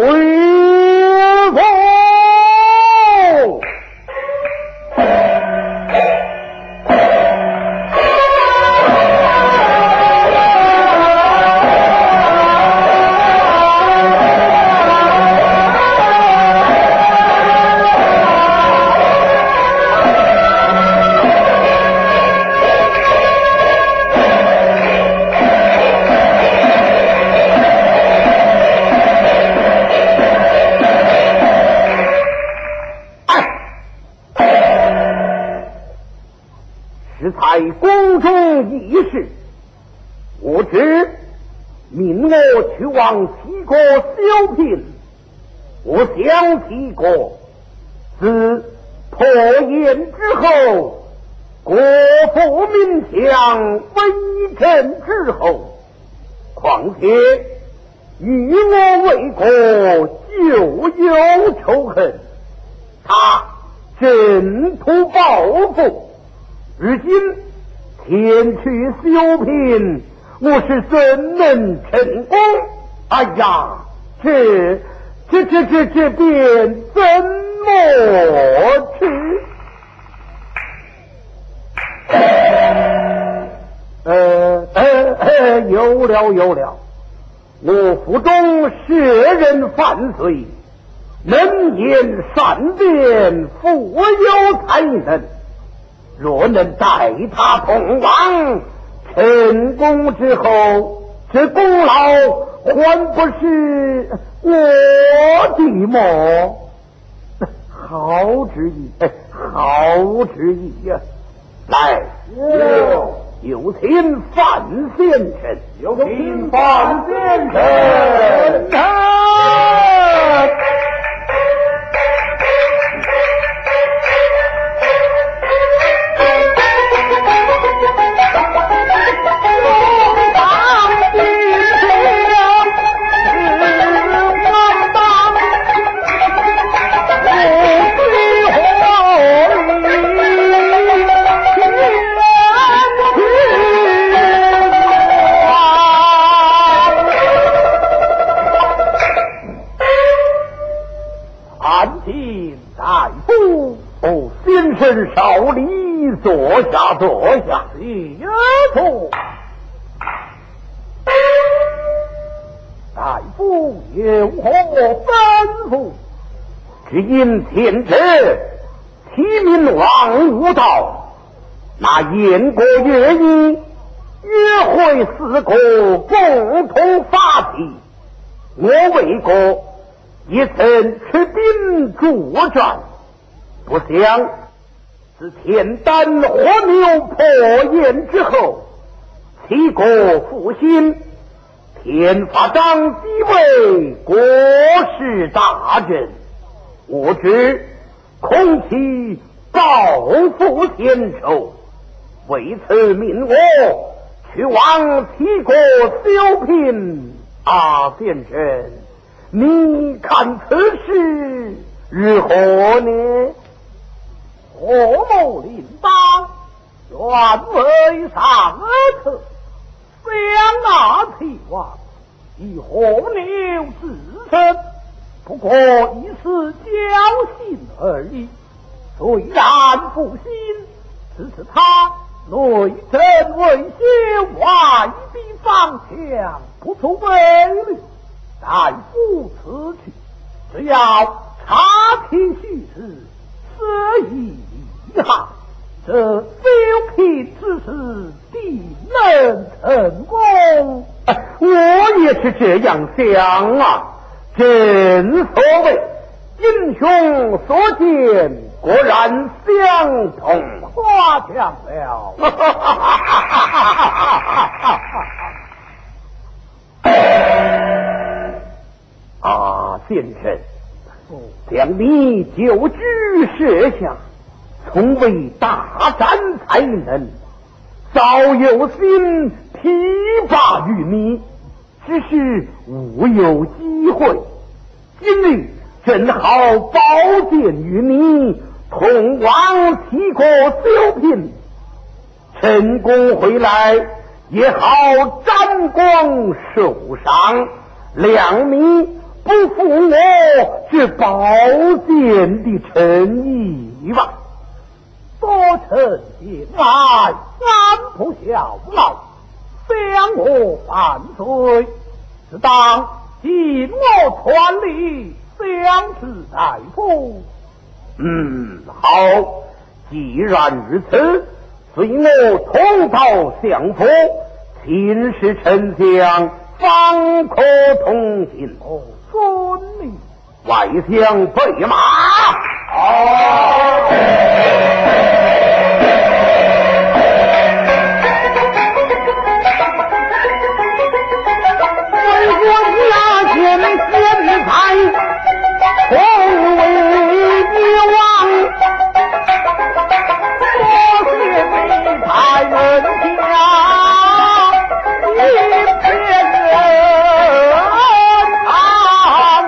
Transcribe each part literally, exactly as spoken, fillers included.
回府。在宫中议事，我知命我去往齐国修平。我想齐国自破燕之后，国富民强，威震之后，况且与我为国旧有仇恨，他正图报复。如今天去修平，我是怎能成功？哎呀，这这这这这便怎么去？呃呃呃，有了有了，我府中舍人犯罪，能言善辩，富有才能。若能带他同往，成功之后，这功劳还不是我的么？好主意，好主意呀！来，有有请范先生，有请范先生。少礼，坐下，坐下。有错。大夫有何吩咐？只因前者齐闵王无道，那燕国乐议，约会四国共同发起。我魏国也曾持兵助战，不想自田丹火牛破燕之后，齐国复兴，田法章即位，国事大振。我知恐其报复先仇，为此命我去往齐国修平。啊，先生，你看此事如何呢？何某领当愿为上策，想纳齐王，以火牛自身，不过一时侥幸而已。虽然不幸，只是他内政未修，外必方强，不出威力。大夫此去，只要查清虚实，舍以遗憾，这修平之事定能成功。 我也是这样想啊。正所谓英雄所见果然相同， 夸奖了。 啊，先生，将你就居设下，从未大展才能，早有心提拔于你，只是无有机会。今日正好宝剑于你，同往齐国修平，成功回来也好沾光受赏，两米不不负我这宝剑的诚意吧。 多臣前来，安不效劳，将我犯罪，只当尽我全力相持大夫。 嗯，好，既然如此，随我同到相府，请示丞相，方可同行。 哦，遵命。 外相备马。 好。 为国家前现在同为一王， 我是为太人家一片人啊，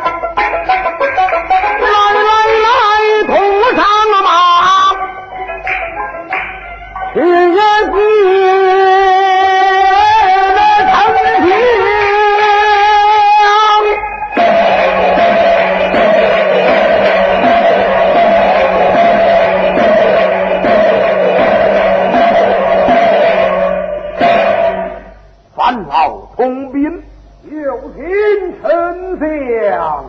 来来来，同上马，是人的成平。烦恼通兵， 有请丞相。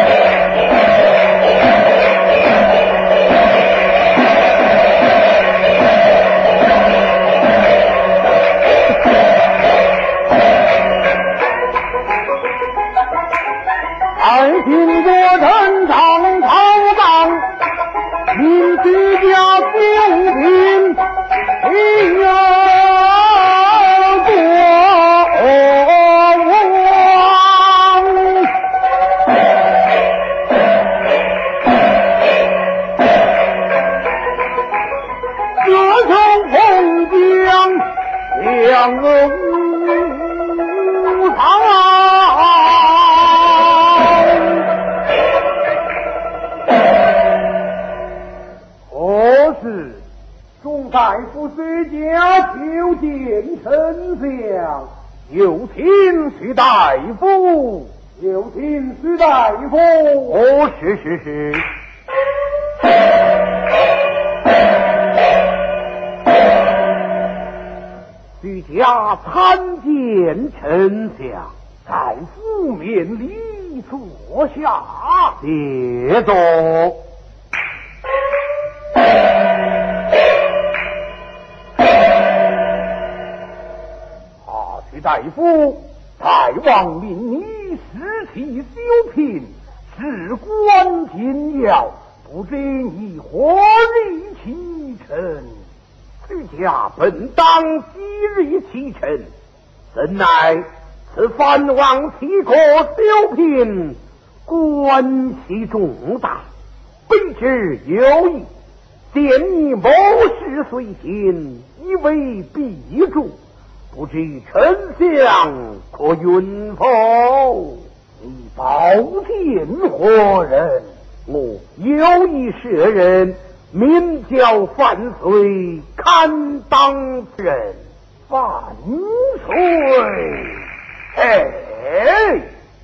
爱听国臣唱朝纲，民居家九品，应有两个无常， 何事？众大夫随家求见丞相。 有请徐大夫。 有请徐大夫。 哦，是是是。徐家参见丞相， 在府面里坐下， 谢座。 啊，徐大夫，大王命你失其修平，事关紧要，不知你何日启程？ 徐家本当即日启程，怎奈此藩王齐国修平，关系重大，卑职有意见你谋事随行，以为必助，不知丞相可允否？ 你保荐何人？ 我有意舍人，名叫范绥，堪当此人。 范绥， 哎，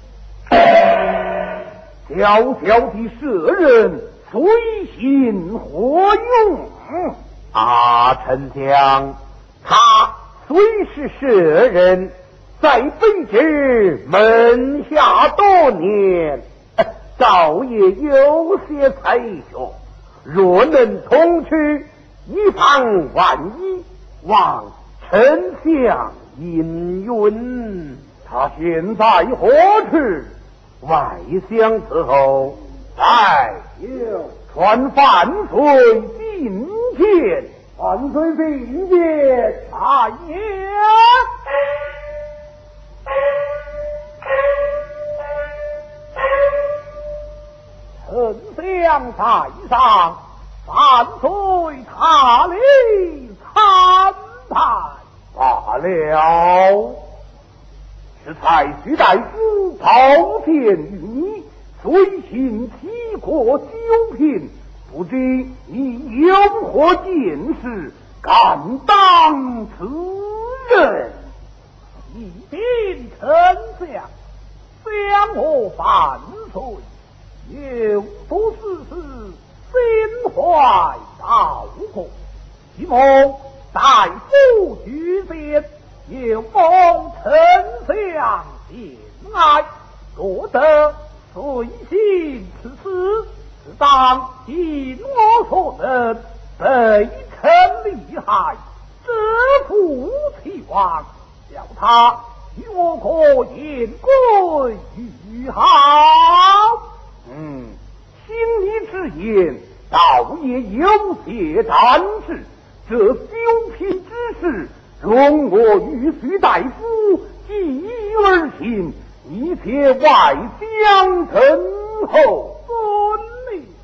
小小的舍人，随行何用？ 啊，丞相，他虽是舍人，在卑职门下多年，早也有些才学。若能同去，以防万一，望丞相应允。 他现在何处？ 外相伺候。 哎，有传范绥觐见。范绥觐见，大爷。丞相在上，范绥他里参拜。 罢了，是才徐大夫保荐于你，随行齐国九品，不知你有何见识，敢当此任？ 一禀丞相，将我范岁，有不事事，心怀道国。希望大夫举荐，有望丞相见爱。若得随行此事，只当尽我所能，备臣利害，折服其王，叫他与我可言归于好。 嗯，听你之言，倒也有些胆识。这九品之事，容我与徐大夫继而行，一切外将等候。 遵命。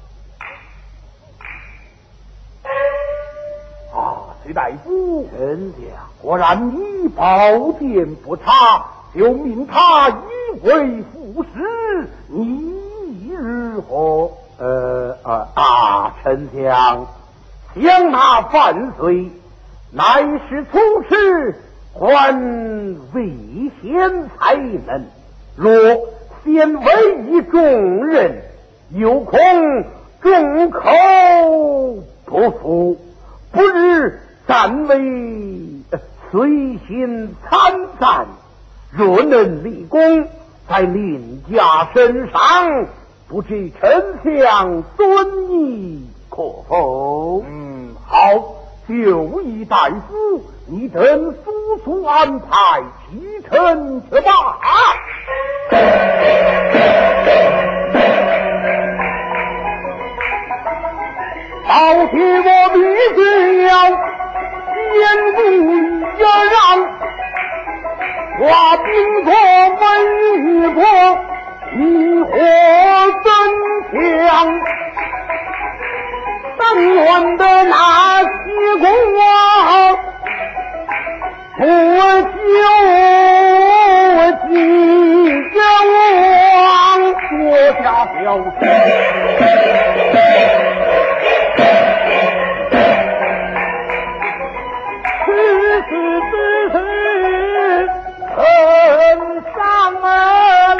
啊，徐大夫，丞相果然以宝剑不差，就命他以为副使，你如何？呃啊啊，丞相，将那犯罪，乃是从事还为贤才能，若先委以众人，有恐众口不服，不日暂为随行参战，若能立功，在令家身上，不知丞相尊意可否？ 嗯， 好，就义大夫，你等速速安排启程去吧。老铁，我必须要言不要让，我兵多文过，你火增强。当元的那些功啊，不救几个王，国家表此事之事，很上了。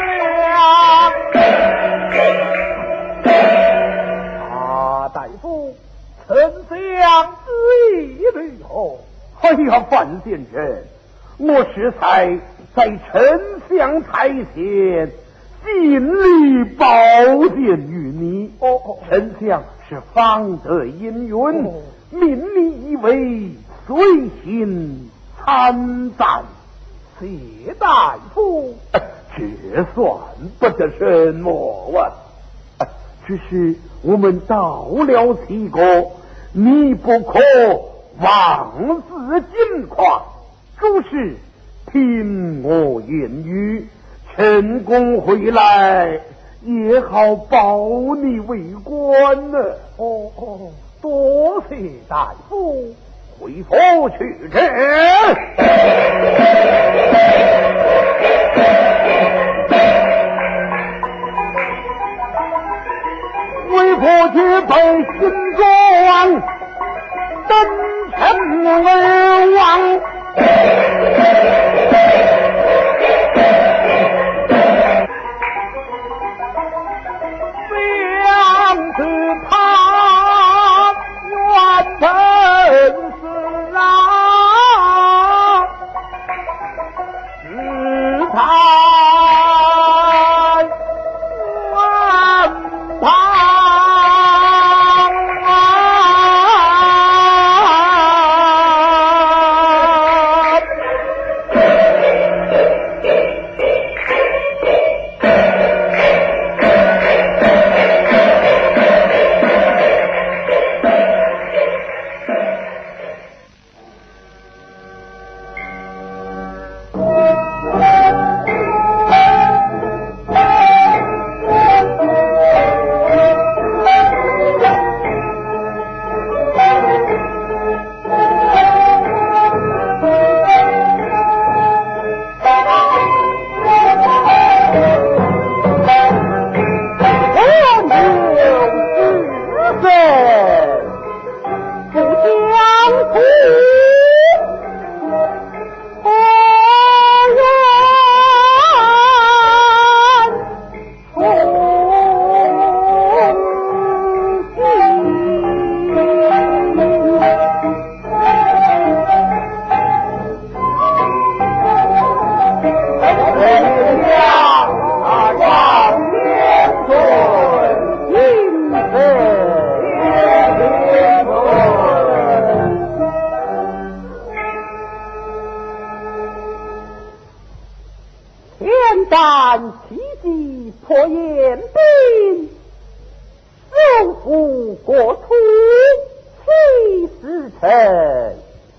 大夫，丞相之意如何？ 哎呀，范先生，我是才在丞相台前尽力保荐于你。 哦哦， 丞相是方得因缘， 哦、 命你以为随行参战。 谢大夫， 这算不得什么啊！只是我们到了齐国，你不可妄自轻狂。诸事听我言语，成功回来也好保你为官呢。 哦哦，多谢大夫， 回府去之。为国去背新装，登城而亡。想知他原本是啊，是他。 言兵，收复国土，七时辰，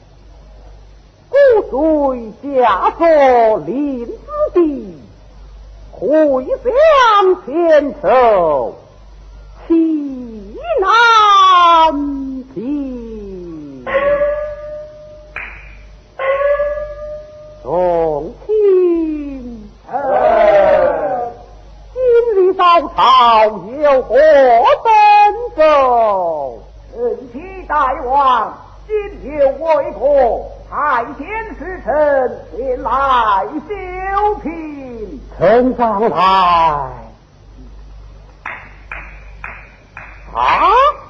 故遂假作临之地，回乡前仇，岂难平。众卿臣，今日早朝有何奔走？ 臣启大王，今有为国，太监使臣前来修聘。 臣上来。啊！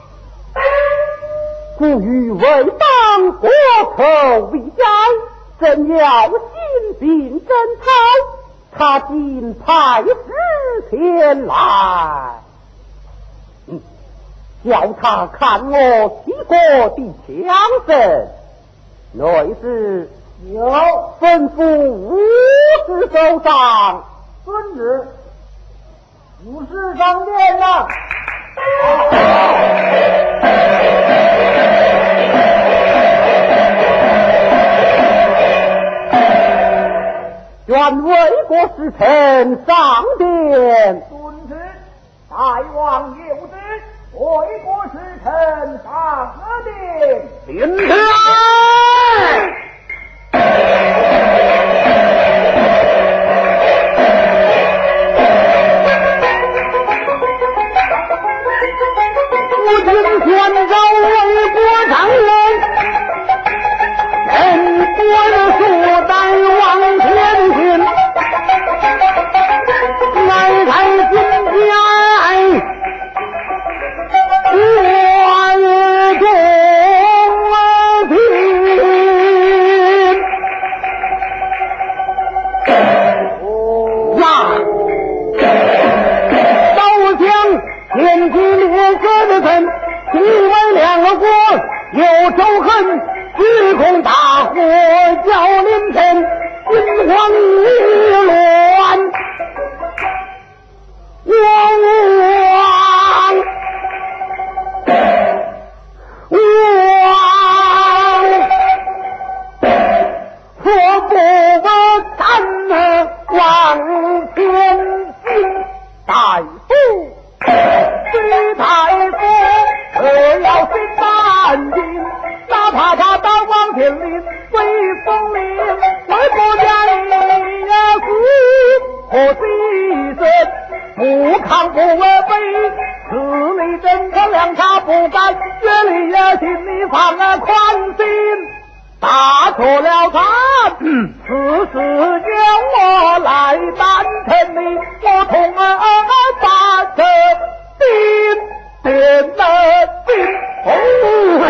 故欲为党国仇为家，怎要新兵征讨？他今派使前来，嗯，叫他看我齐国的枪声，内是有吩咐五十首长， 遵旨。五十上殿了。 愿为国使臣上殿。 遵旨。大王有旨，为国使臣上殿。 领旨。 我今宣召为国上人，人国数代往前行，来开今天我中平。呀！刀枪天地列国的臣，敌为两个国有仇恨，只恐大火叫临城，心慌意乱，王王我不不敢往前进，大夫徐太夫可要心淡定，哪怕他当王天林威风凛，为国家里呀死或牺牲，不抗不卑，此理真可谅他不敢，这里呀心里放了宽心，打错了他，此事由我来担承你，我同儿把这兵点了兵红。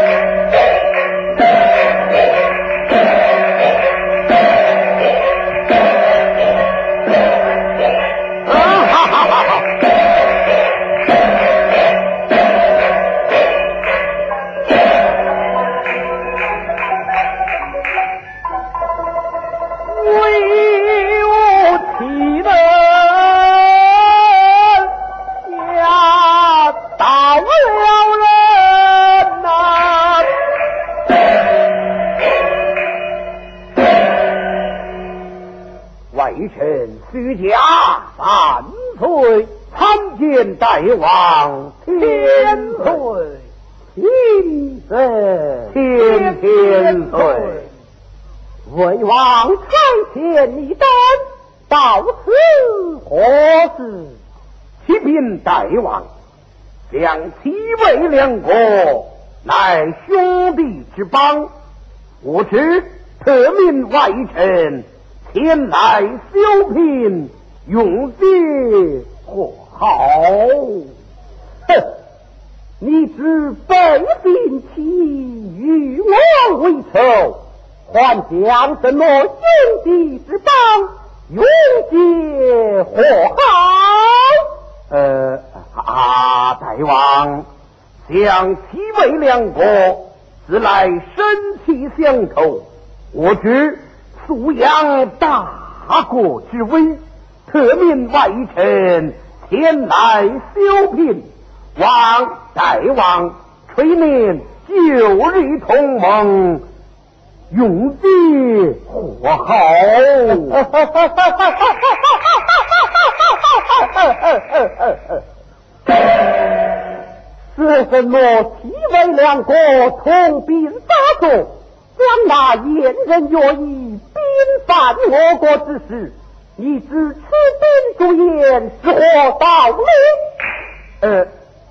徐家万岁，参见大王千岁，千岁，千千岁。为王差遣你等到此何事？启禀大王，将齐魏两国乃兄弟之邦，我知特命外臣前来修聘，永结和好。哼！你知本兵起与我为仇，还将什么兄弟之邦永结和好？呃啊，大王，将齐魏两国自来生气相投，我知素养大国之威， 特命外臣前来修聘，望大王垂念旧日同盟，永结和好。 是什么替为两国同兵发作，将那燕人越议兵犯我国之事，你知此兵主言是何道理？呃，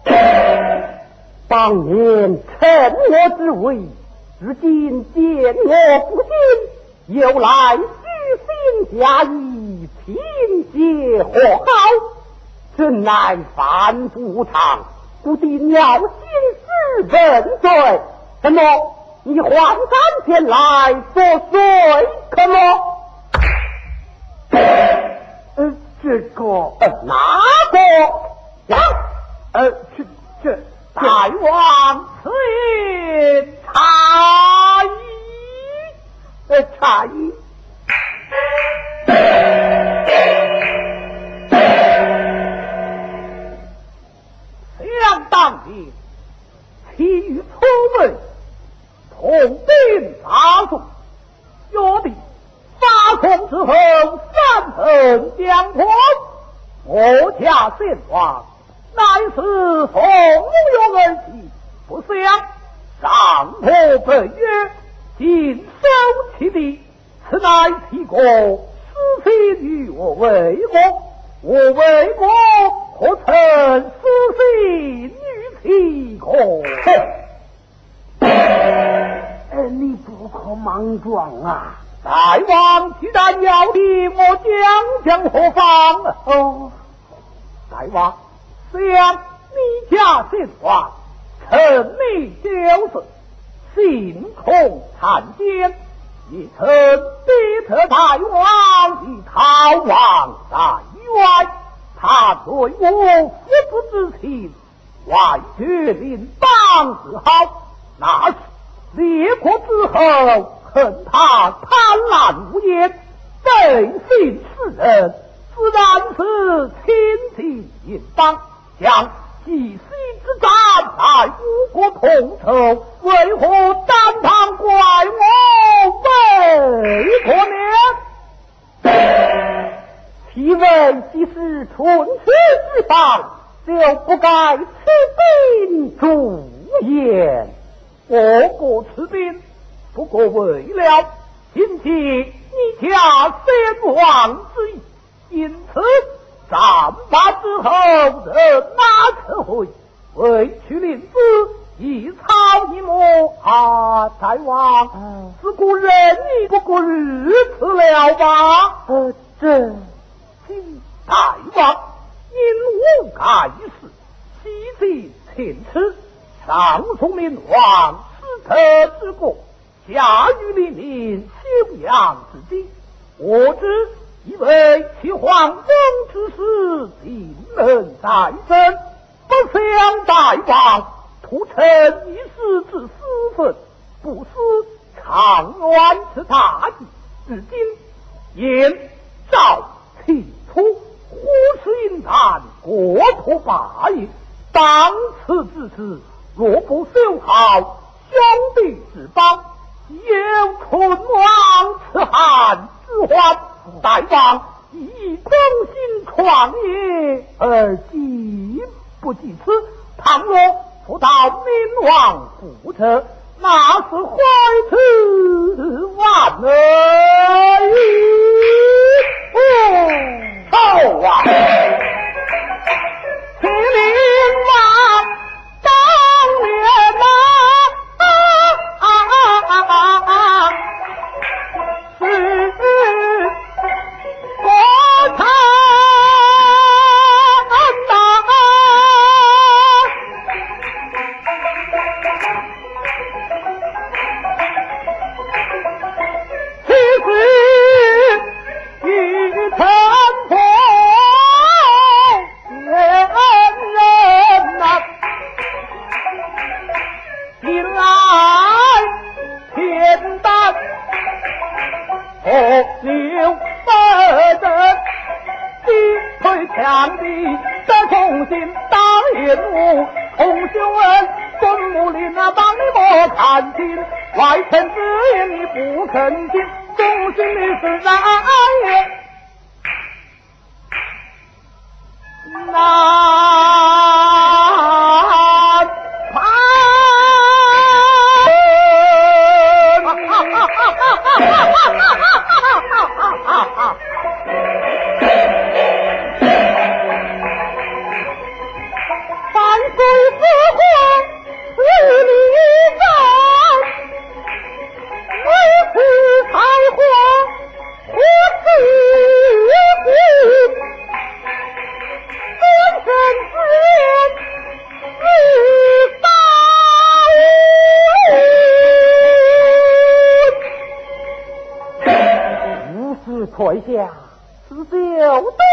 当年趁我之位，如今见我不敬，又来虚心假意，凭借和好，真乃反不常，故定要兴师问罪。什么？你还敢前来作祟，可么？ 呃，这个呃，哪个呀？ 呃，这这大王此言差矣，呃，差矣。 想当年，其余出门同兵发送，约定发送之后三城将破，我家先王乃是从约而起，不想上破本约，尽收其地，此乃其国私心与我为国，我为国何曾私心与其国？ 呃，你不可莽撞啊！ 大王既然要听，我将将何方？ 哦， 大王，想你家先王沉迷酒色，心恐残奸，也曾逼迫大王以逃亡在外。他对我父子之情，外绝邻邦之好，那是列国之后，恨他贪婪无厌，背信世人，自然是亲戚引邦，将济西之战乃五国同仇，为何单旁怪我为国呢？ 其为既是春秋之邦，就不该吃兵主言。 我国此兵，不过为了引起你家先王之意，因此战罢之后，人马撤回，为取令子一草一木啊！大王， 嗯、 自古仁义不过如此了吧？ 呃，这。 大王因无该事，西进前耻，上送明王失特之过，下谕令令休养之机。我知以为其皇宫之事尽能在身，不想大王图成一时之私愤，不思长远之大计。至今言赵起初忽是因谈国土霸业，当此之事，若不修好兄弟之邦，有春王此汉之患。大王以忠心创业，而既不及此，倘若复到明王覆辙，那是坏事万而哦，臭啊！秦陵王当年呐，啊啊啊啊啊，是国产呐。其实与臣仆得同心当业务，孔秀恩孙木林啊，帮你莫看清，外臣之言你不肯听，忠心的是咱难攀。万岁之皇是你在，为此才华何止心，先生之言是大误，无事退下，此就顿。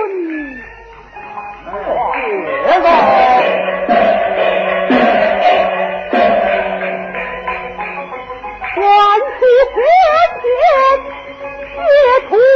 这个关系先天解除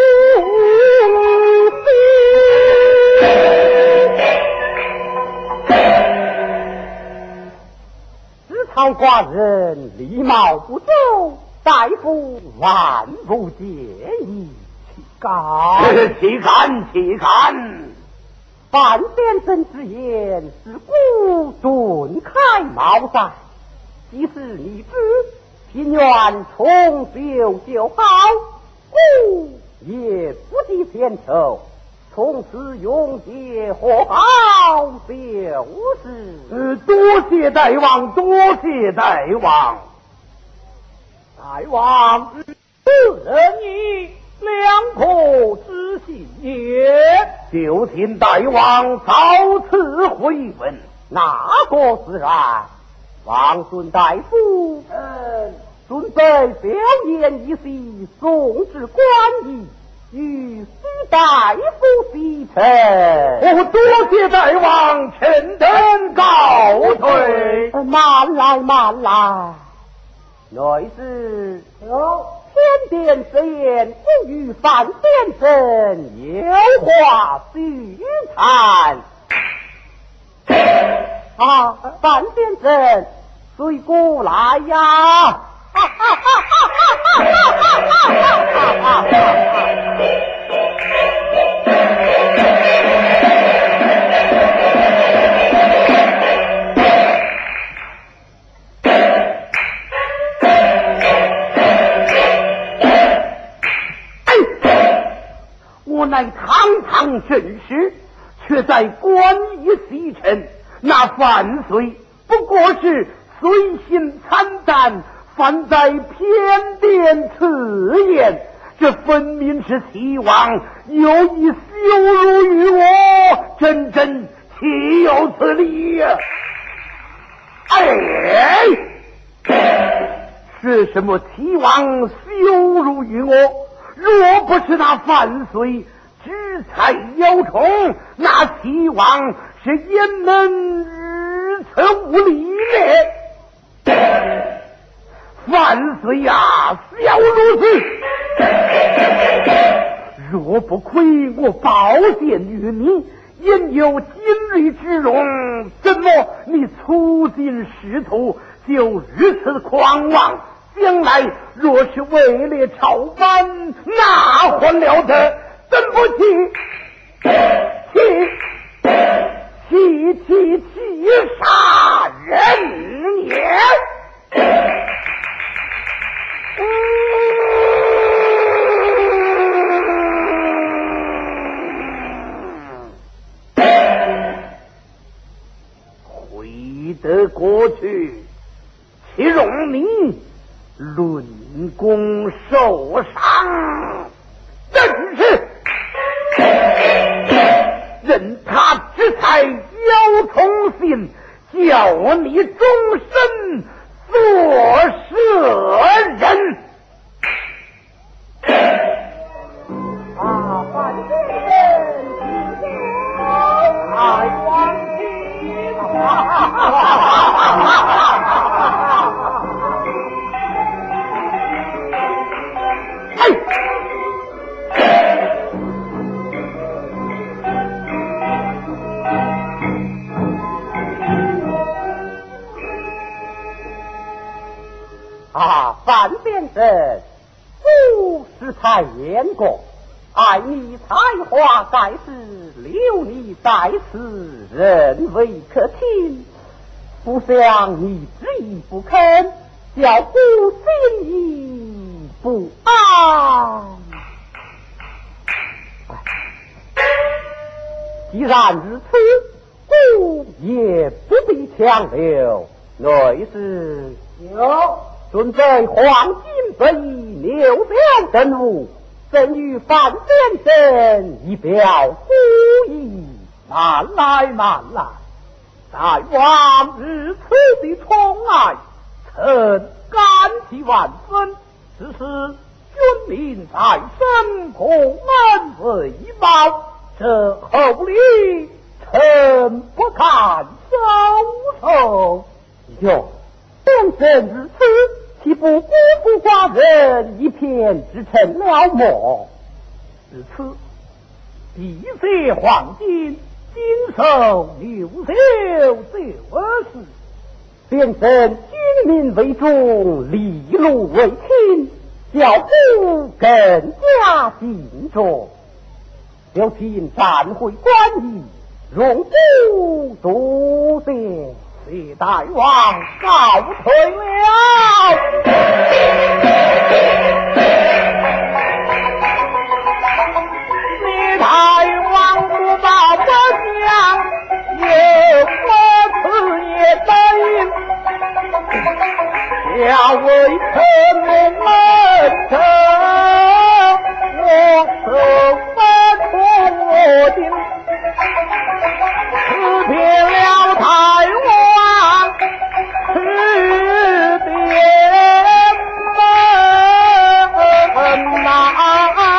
知才寡人礼貌不周，大夫万不介意，岂敢岂敢岂敢！ 范先生之言是孤顿开茅塞，即使你知心愿从修就好，故也不计前仇，从此永结和好就是呃，多谢大王，多谢大王。 大王自认你两可知信也， 就听大王早此回问。 哪个自然？王孙大夫，嗯，准备表演一戏，送至官驿，与司大夫洗尘。 哦，多谢大王，臣等告退。 呃慢来，慢来，内侍有天殿之言，不与范先生有话须谈。啊，范先生，随过来呀！ 我乃堂堂正室，却在官驿洗尘，那范岁不过是随心惨淡，犯在偏殿此言，这分明是希望有意羞辱于我，真真岂有此理呀！哎，是什么期望羞辱于我？若不是那范岁知才有冲，那希望是焉能如此无礼呢？范岁呀，小如此！若不亏我宝剑于你，焉有今日之荣？怎么你处尽仕途就如此狂妄？将来若是位列朝班，那还了得？怎不起起起起起杀人也！回得过去，岂容你论功受赏？正是任他之才有从心，叫你终身做舍人。 啊，范先生，太王亲， 哎， 先生，不识才言过，爱你才华盖世，留你在此，人未可亲。不想你执意不肯，叫孤心意不安。既然如此，故也不必强留。内是有准备黄金百亿，六表真物，赠与范先生以表故意。 慢来慢来，大王如此的宠爱，臣感激万分。只是君临在身，空门为报，这厚礼臣不敢收受。 哟，先生如此，岂不辜负寡人一片之臣了么？ 至此，地色黄金，金手六袖就是。 先生君民为重，利禄为轻，教夫更加敬重。刘钦暂会官仪，容不多谢。 谢大王告退了。谢大王不报不降，有我此也等，下为臣门臣，我手不从我定，辞别了太王，辞别门呐。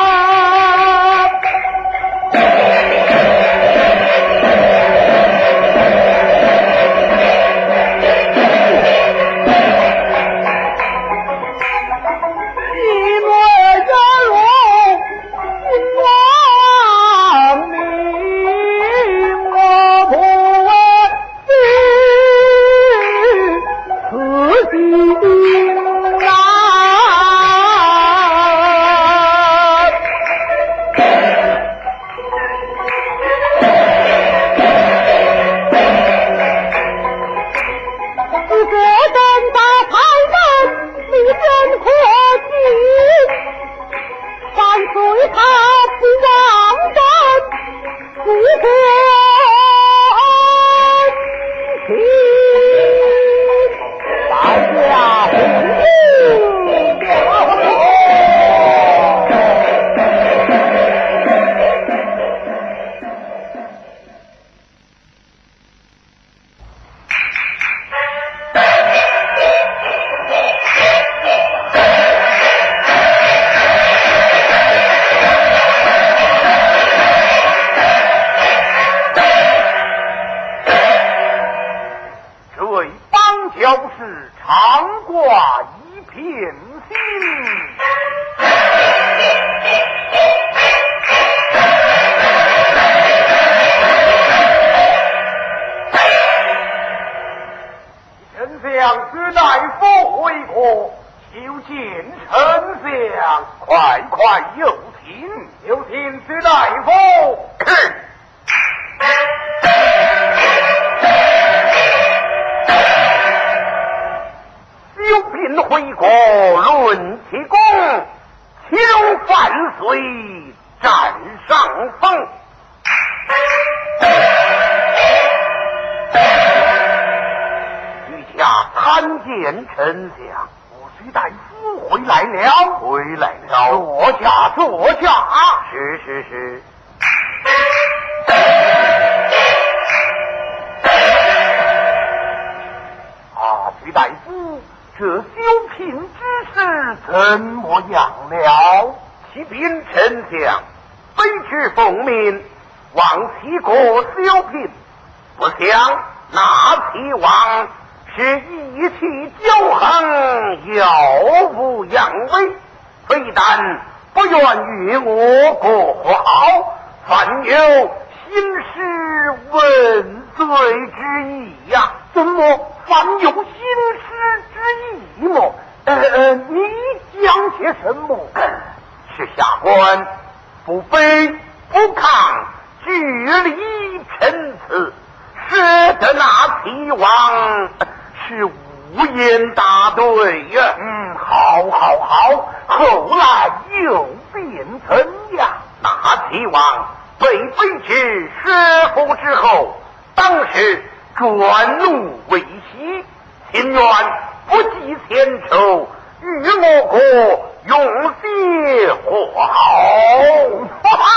呃呃，你讲些什么？ 是下官不卑不亢，据理陈词，使得那齐王是无言答对呀。 嗯，好，好，好。后来又变怎样？ 那齐王被废至师傅之后，当时转怒为喜，情愿不计前仇，与我国永结和好。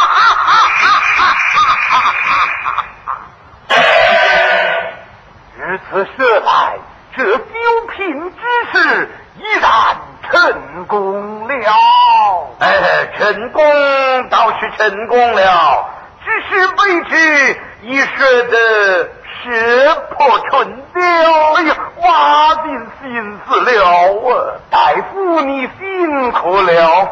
如此说来，这九品之事已然成功了。 哎，成功倒是成功了，只是为之已舍得石破春雕。 哎呀，挖尽心思了啊！大夫，你辛苦了。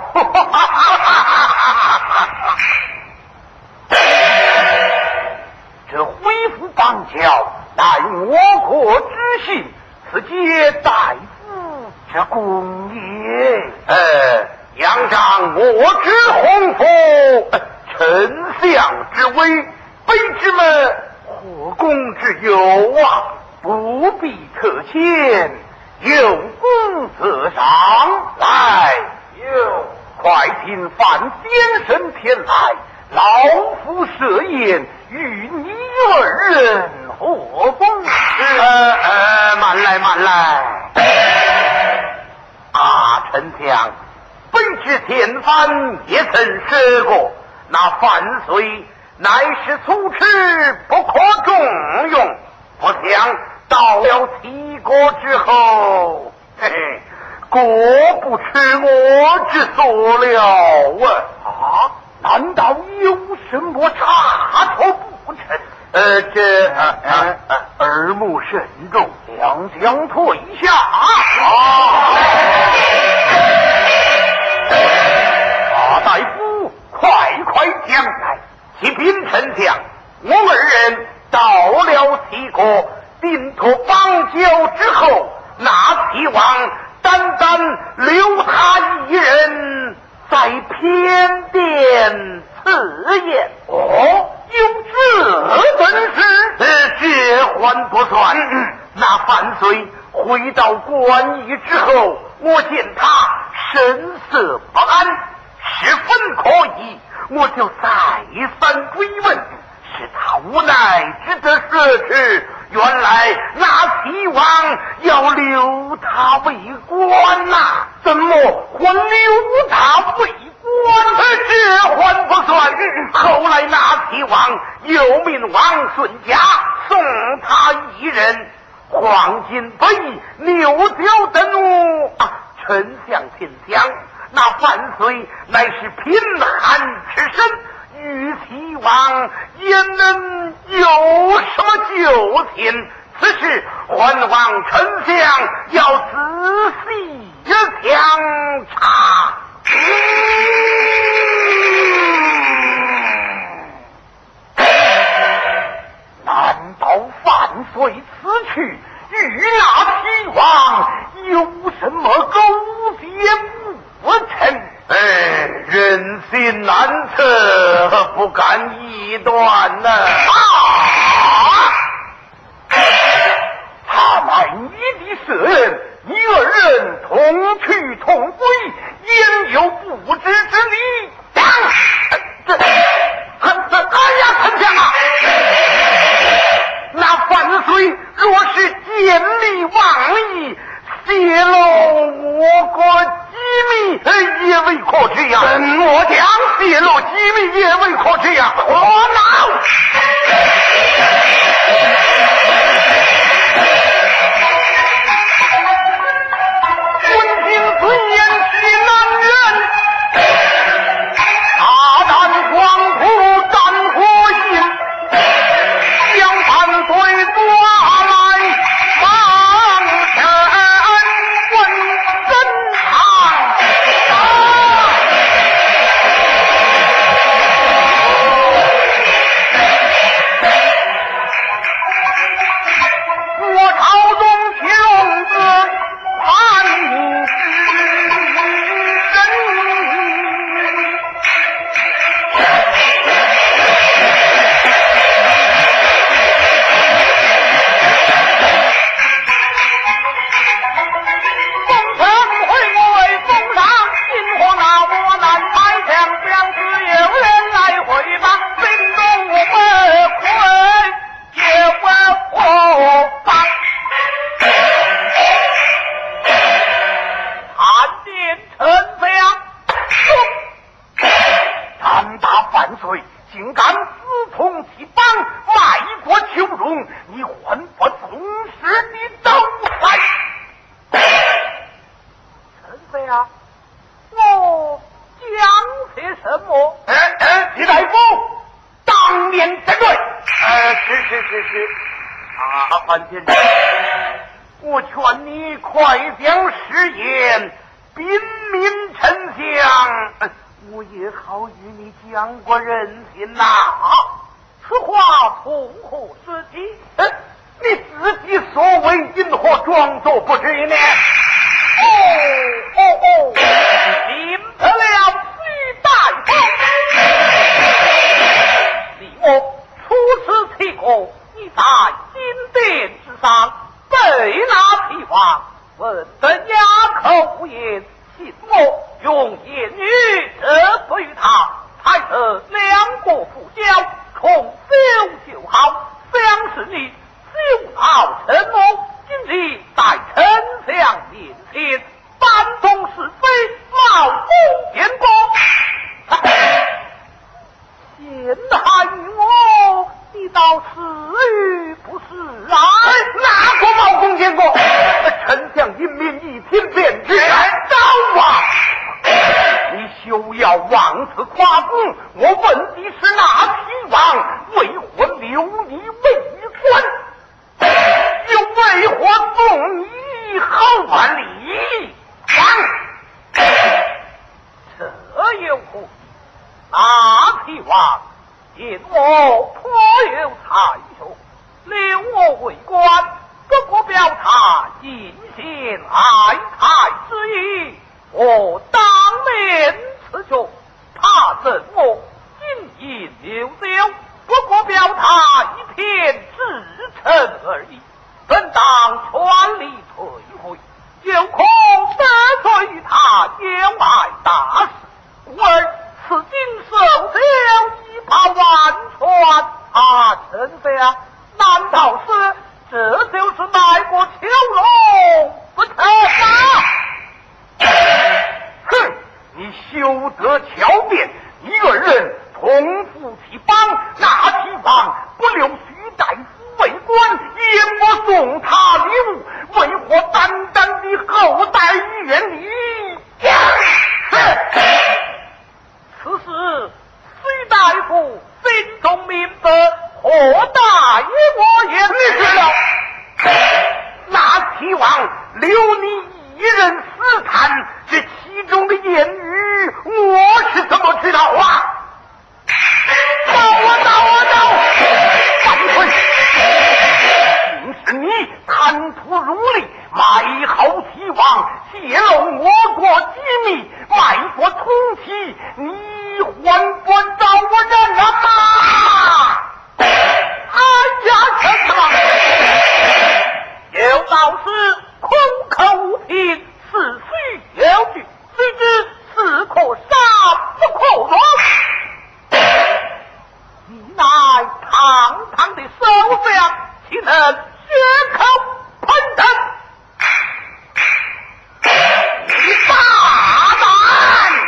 这恢复邦交，乃我国之幸，此皆大夫之功也。 呃，仰仗我之宏福，丞相之威，卑职们火攻之有啊， 不必客气，有功则赏。来，有，快请范先生前来，老夫设宴，与你二人合风。 呃呃，慢来慢来。啊，丞相，卑职前番也曾说过，那范岁乃是粗吃不可重用，不想到了齐国之后，嘿嘿，果不吃我之所料啊！ 啊，难道有什么差错不成？ 呃，这呃呃呃，耳目慎重， 将将退下啊！ 啊，大夫，快快讲来！启禀丞相，我二人到了齐国，定妥邦交之后，那齐王单单留他一人，在偏殿赐宴。 哦，有这本事？ 呃，这还不算。那范岁回到官驿之后，我见他神色不安，十分可疑，我就再三追问，是他无奈只得说去，原来那齐王要留他为官呐、啊， 怎么还留他为官？ 这还不算，后来那齐王又命王孙家送他一人黄金杯、牛角等物。啊，丞相请讲，那范岁乃是贫寒之身，与齐王焉能有什么旧情？此事还望丞相要仔细详查。 难道范岁此去与那齐王有什么勾结不成？ 哎，人心难测，不敢臆断呢。 啊！他乃你的舍人，你二人同去同归，焉有不知之理？ 这，这，哎呀，丞相啊！那范岁若是见利忘义，泄露我国机密，也未可知呀。 我讲泄露机密也未可知呀。 我恼！ 君听尊严是男人，大胆光复战火印，将反对抓来方臣问真堂。 中，你还不从实你都来？ 陈飞啊，我讲些什么？ 哎哎，李大夫，当面针对。呃，是是是是。啊，范先生，我劝你快将誓言禀明丞相，我也好与你讲过人心呐。 此话从何说起？ 呃，你自己所为因何装作不知呢？ 哦哦哦，听得了徐大夫，你我初次起过，你在金殿之上被那提王，闻得哑口无言，信我用言语折对他，才得两国复交，重修旧好，相是你修好成功，今日在丞相面前搬动是非，冒功建功，陷害我，你倒是与不是啊？ 哪个冒功建功？丞相英明一听便知，招啊！你休要妄自夸功，我问的是那齐王为何留你为官，又为何送你好万里？ 这有何？那齐王见我颇有才学，留我为官，不过表他尽心爱才之意，我当面辞去，他赠我金银六六，不过表他一片至诚而已，本当全力退回，有空得罪于他言外大事，故而此经受了一把完全。啊，丞相，难道是这就是卖国囚笼不成吗？ 哼，你休得巧辩，一个人同负其邦，那齐王不留徐大夫为官，也不送他礼物，为何单单的后代远离？ 此事徐大夫心中明白，何大于我也你知道，那齐王留你一人私谈，这其中的言语，我是怎么知道啊？走啊走啊走！反悔！竟是你贪图荣利，卖好齐王，泄露我国机密，卖国通缉，你还不找我人了吗？ 哎呀，丞相，有道是空口无凭，是虚有据，须知是可杀不可容。你乃堂堂的首相，岂能血口喷腾？你大胆！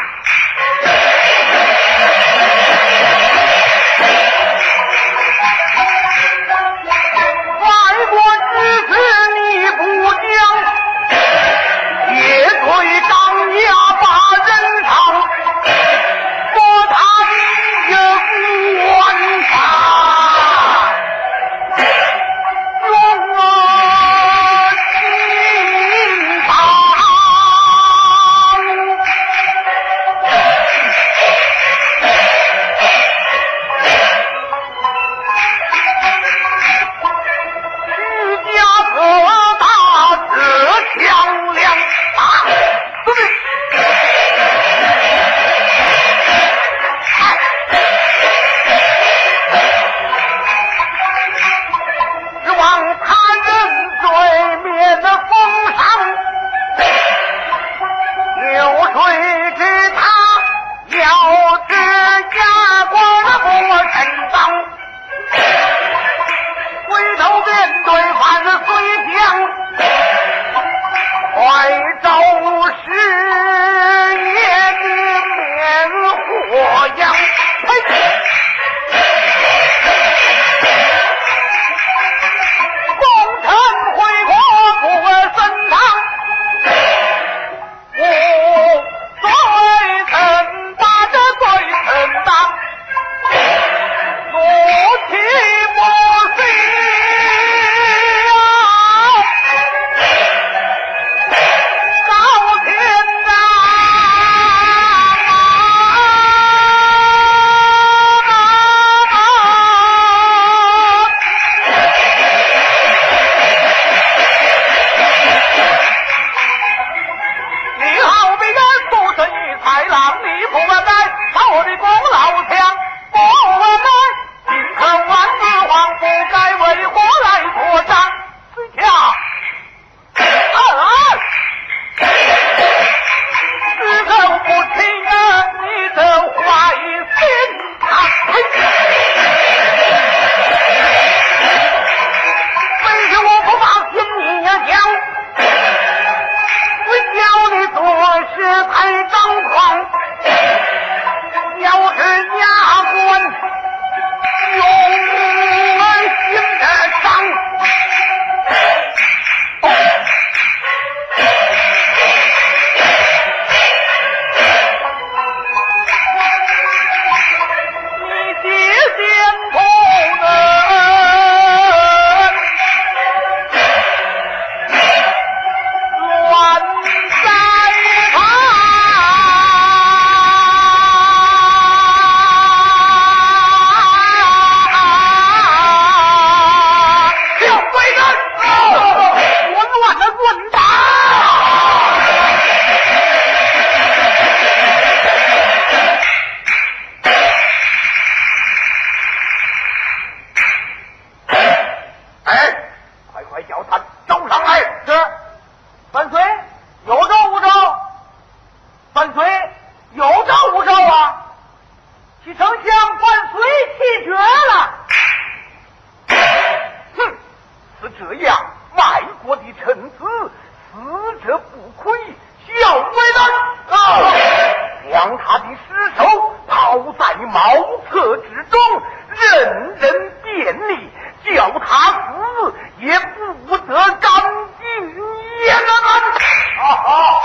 这样，卖国的臣子，死者不亏，小为人啊！将他的尸首抛在茅厕之中，人人便利，叫他死也不得干净也难。啊好。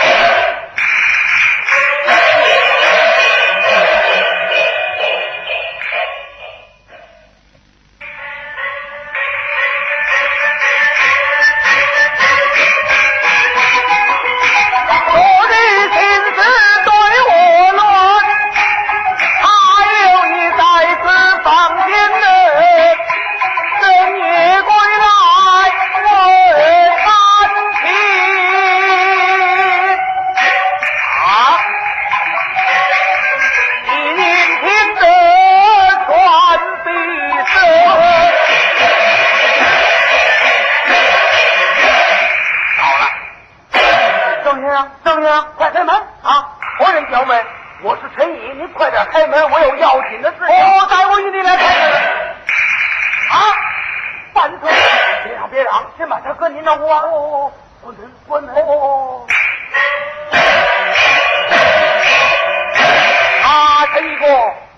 快开门啊！何人敲门？我是陈毅，你快点开门，我有要紧的事情。哦，待我与你来开门。啊！犯罪！别让，别让，先把他搁您那屋啊！哦，关门，关门！哦。啊，陈毅哥，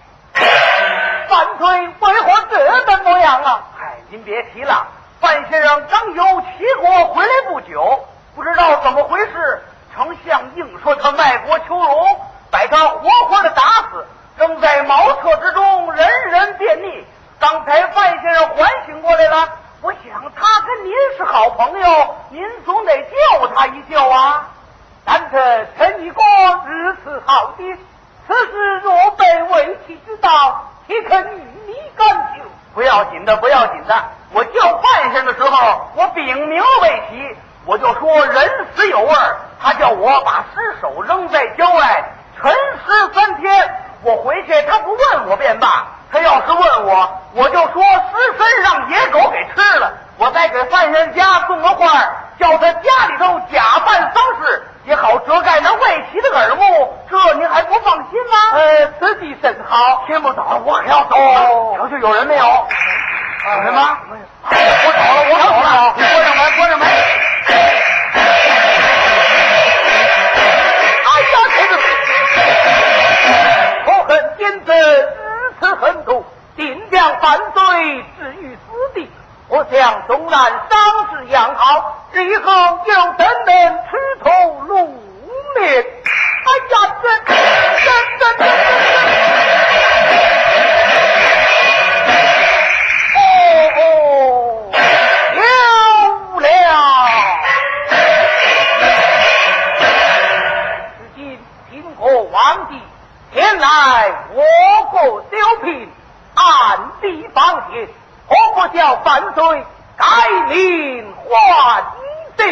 犯罪为何这般模样啊？哎，您别提了，范先生刚由齐国回来不久，不知道怎么回事。丞相硬说他卖国求荣，把他活活的打死，正在茅厕之中，人人便溺。刚才范先生唤醒过来了，我想他跟您是好朋友，您总得救他一救啊。但这陈义公如此好的，此事若被为妻知道，岂肯与你干休？不要紧的，不要紧的。我救范先生的时候，我禀明为妻。我就说人死有味儿，他叫我把尸首扔在郊外沉尸三天，我回去他不问我便罢，他要是问我，我就说尸身让野狗给吃了，我再给范先生家送个话，叫他家里头假办丧事，也好遮盖那魏齐的耳目，这您还不放心吗？呃，此计甚好，听不懂我可要走了。瞧瞧有人没有？有人吗？我走了，我走了，关上门，关上门。可恨奸贼如此狠毒，定将犯罪置于死地。我想纵然伤势养好，日后又怎能吃头露面？哎呀，这这这这哦哦，了了。至今听过皇帝前来我国丢聘，暗地放血，何不叫犯罪改名换姓？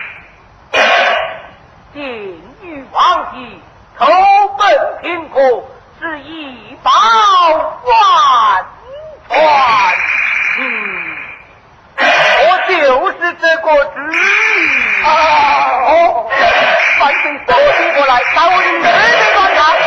今与皇帝投奔天国，是以保万传。嗯，我就是这个旨意啊！哦，万岁收起过来，把我与谁没观察？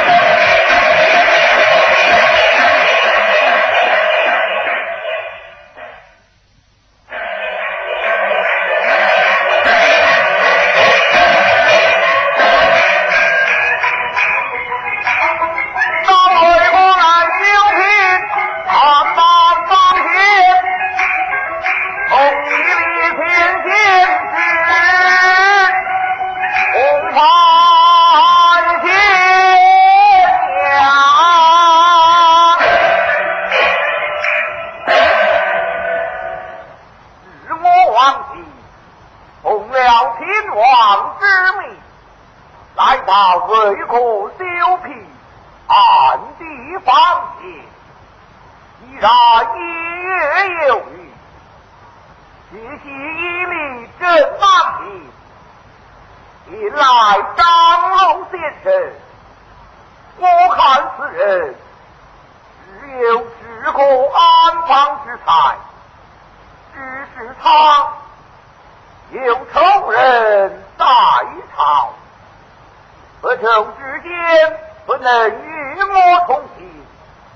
为国丢聘，暗地放血，已然一月有余。谢谢一力正安平，引来张龙先生。我看此人只有治国安邦之才，只是他有仇人在朝。何仇之间不能与我同行，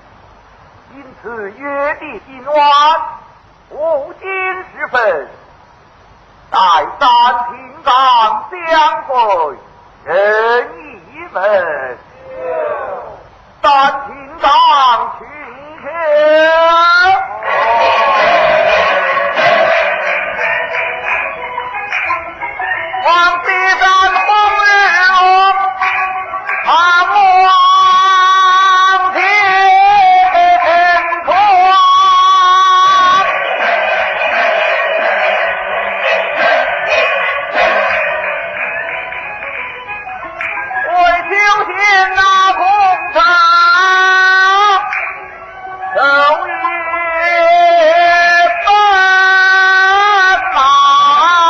因此约定今晚午间时分， 待三庭长相会，任意门。三庭长请求。望地上风雨盼望天光，为求见那空城守夜奔马。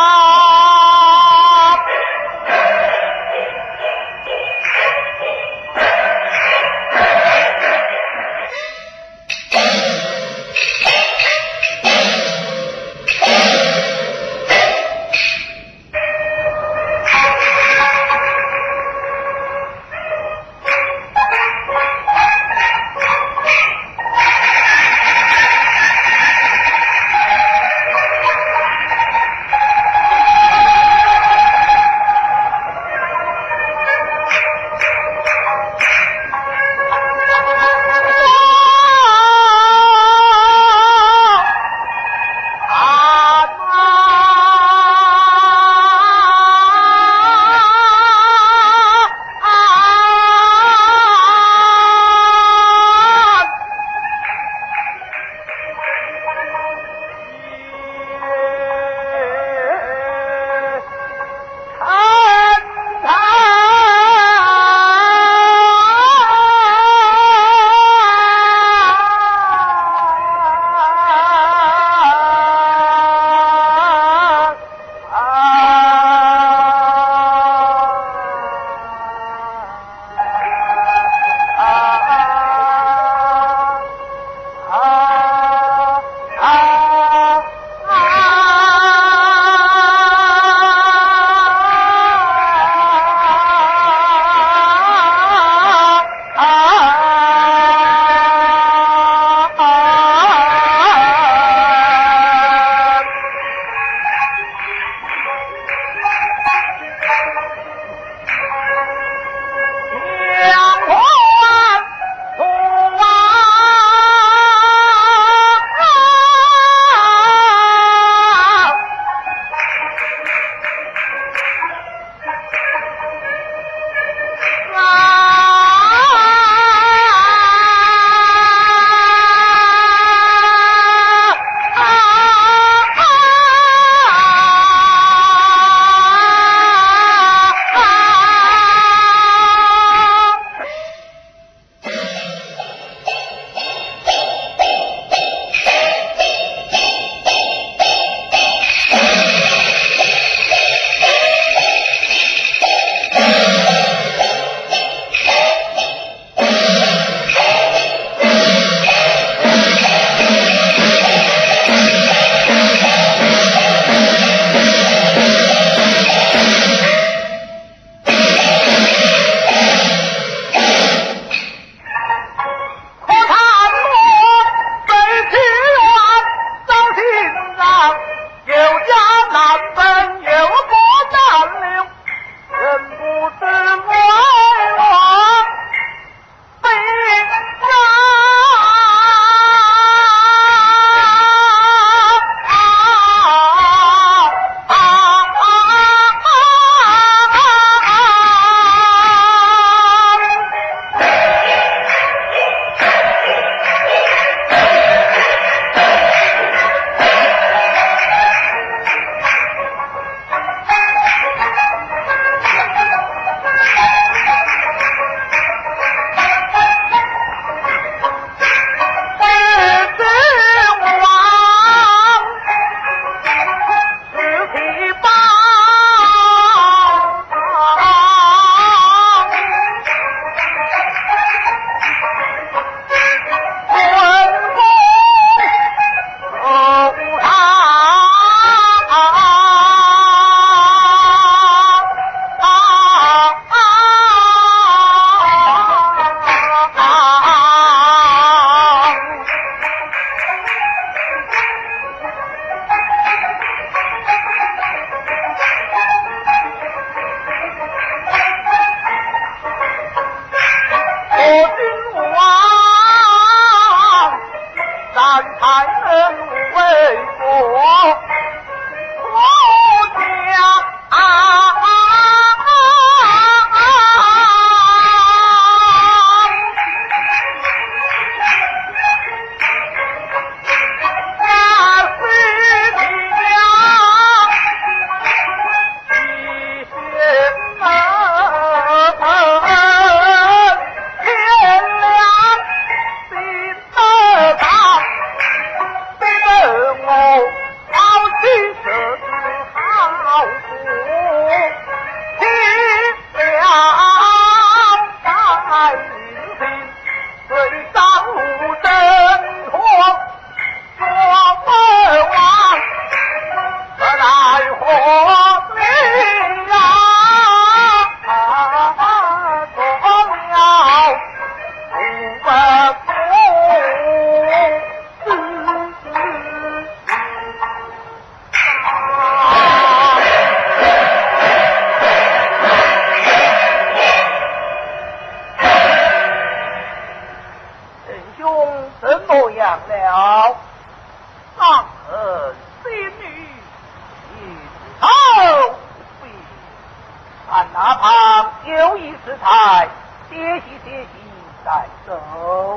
才歇息歇息再走。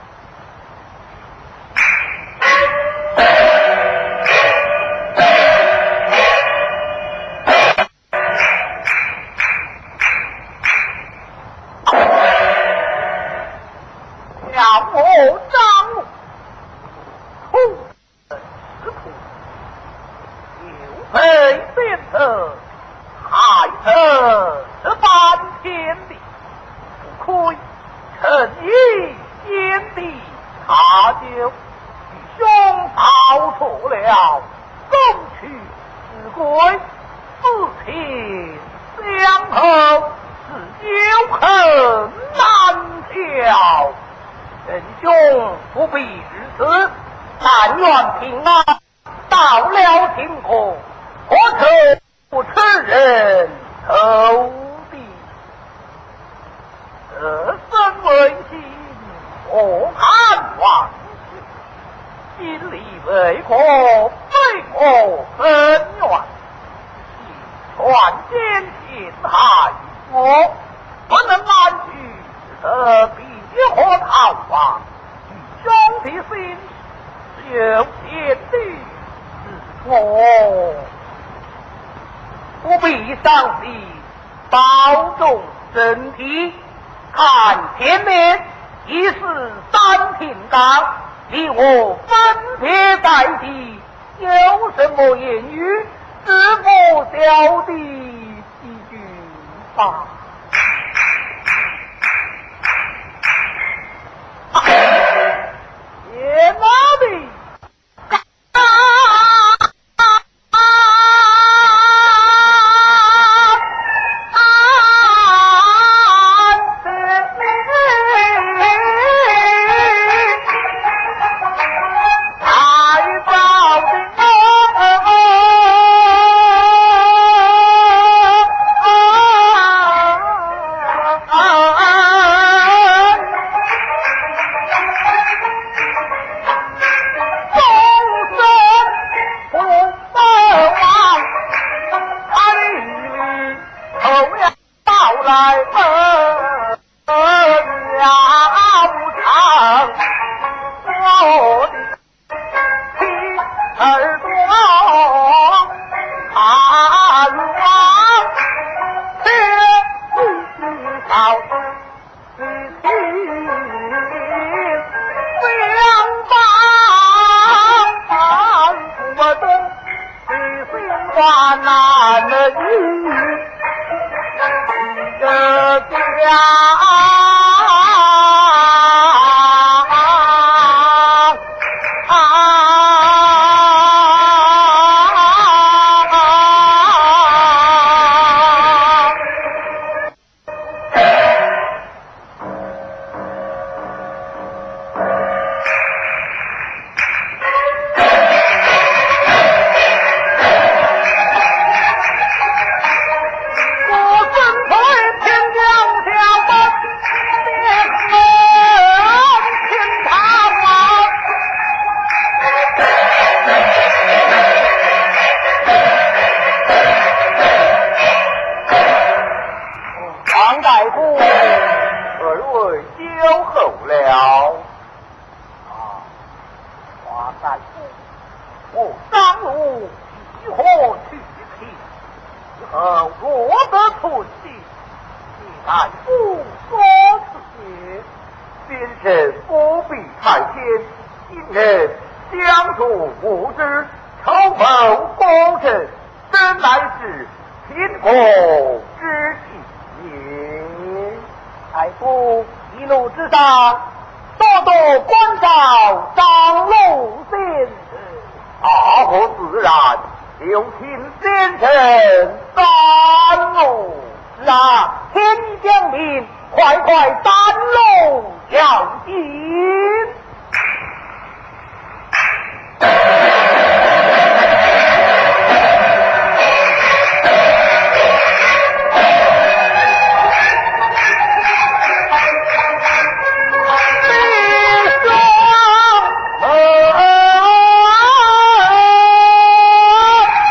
让我张路出师徒，又被变成害得这般天地，不亏趁义先帝他就与兄逃错了，攻取之归，事情相后，是有恨难调。仁兄不必如此，但愿平安到了天国，何愁不吃人头地？这身为心，我看往事，心里为何为我分怨？全奸陷害我，不能安居，这必何逃亡？兄弟心有天地是我，不必上帝保重身体。看前面已是三品岗，离我分别在地，有什么言语，只不小弟几句吧。也哪里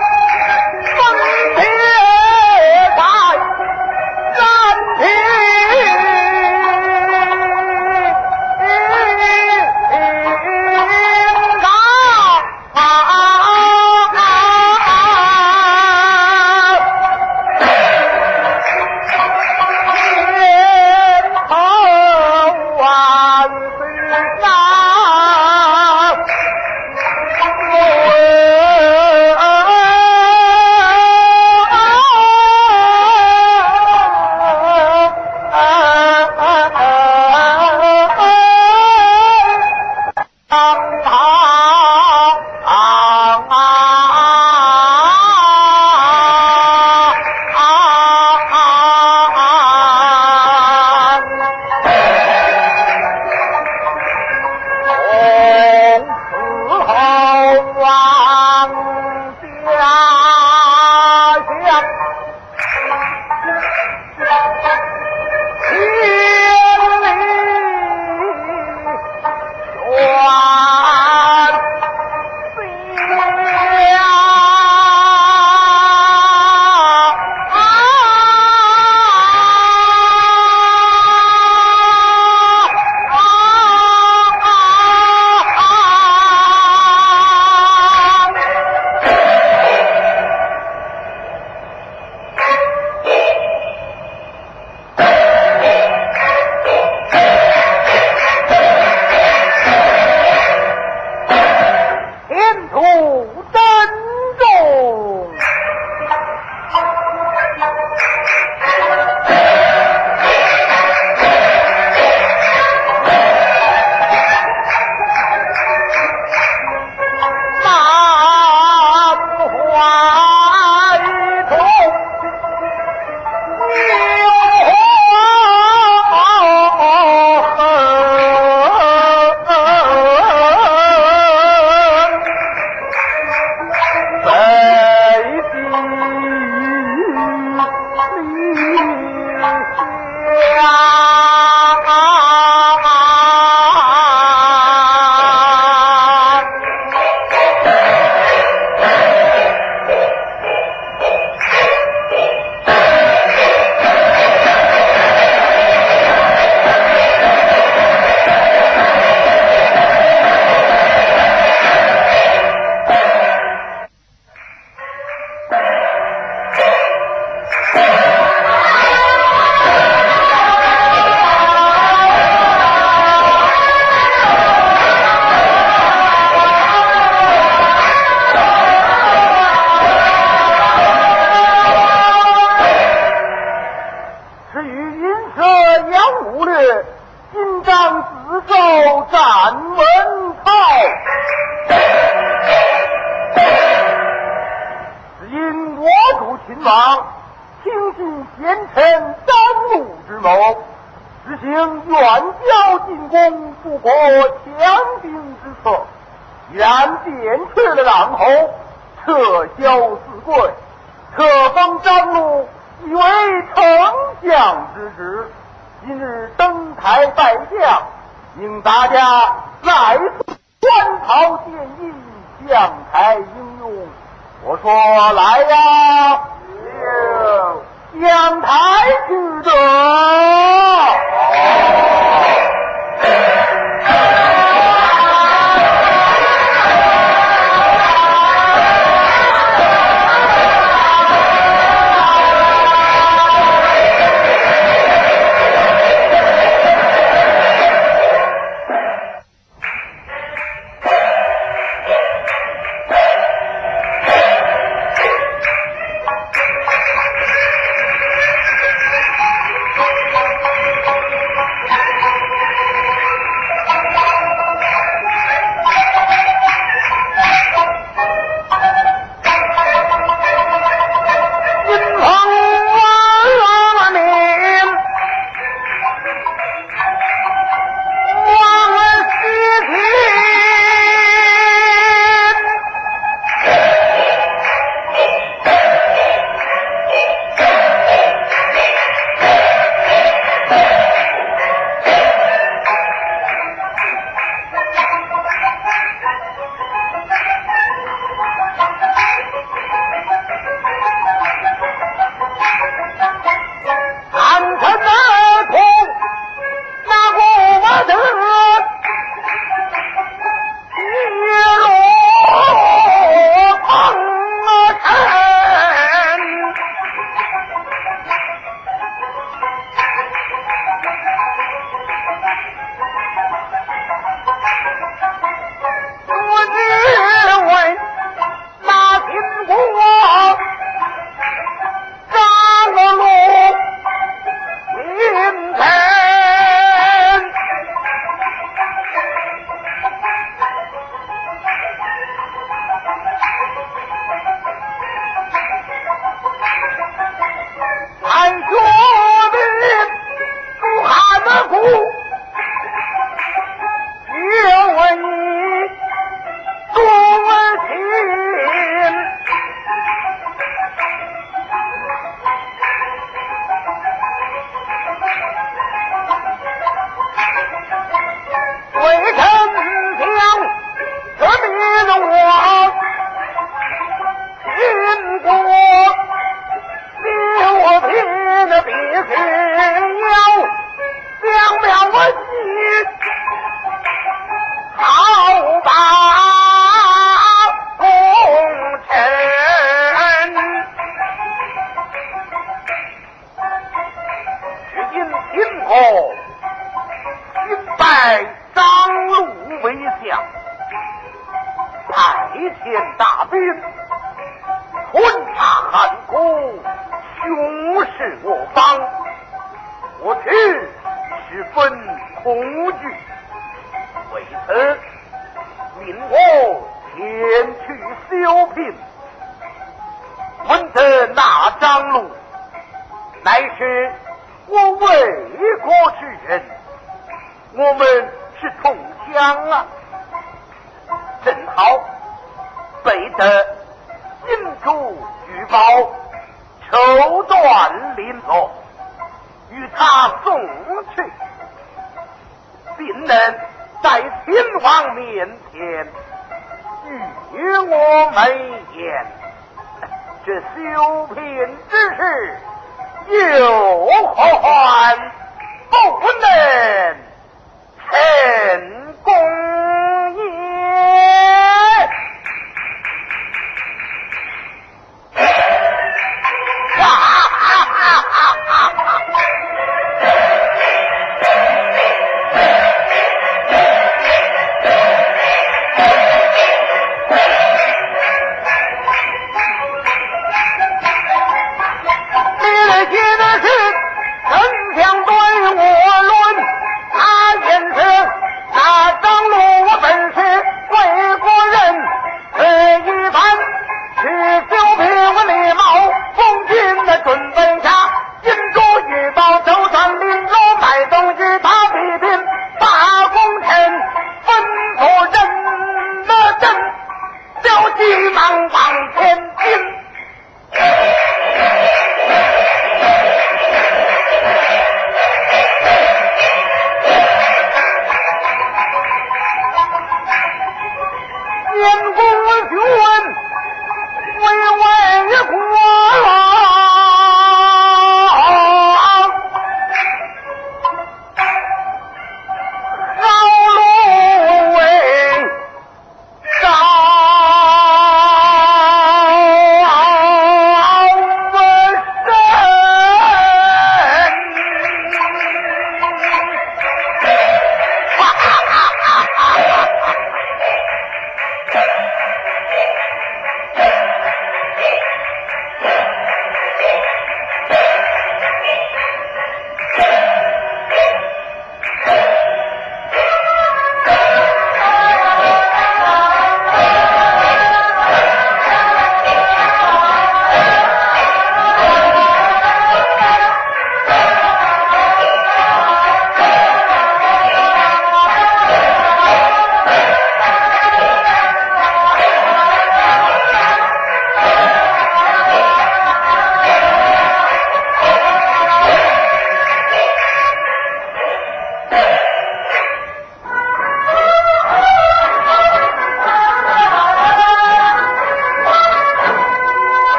天同乃是我魏国之人，我们是同乡啊，正好背得金珠玉宝，绸缎绫罗，与他送去，定能在秦王面前与我美言。这修平之事有患不能成功也。哈哈哈哈哈哈！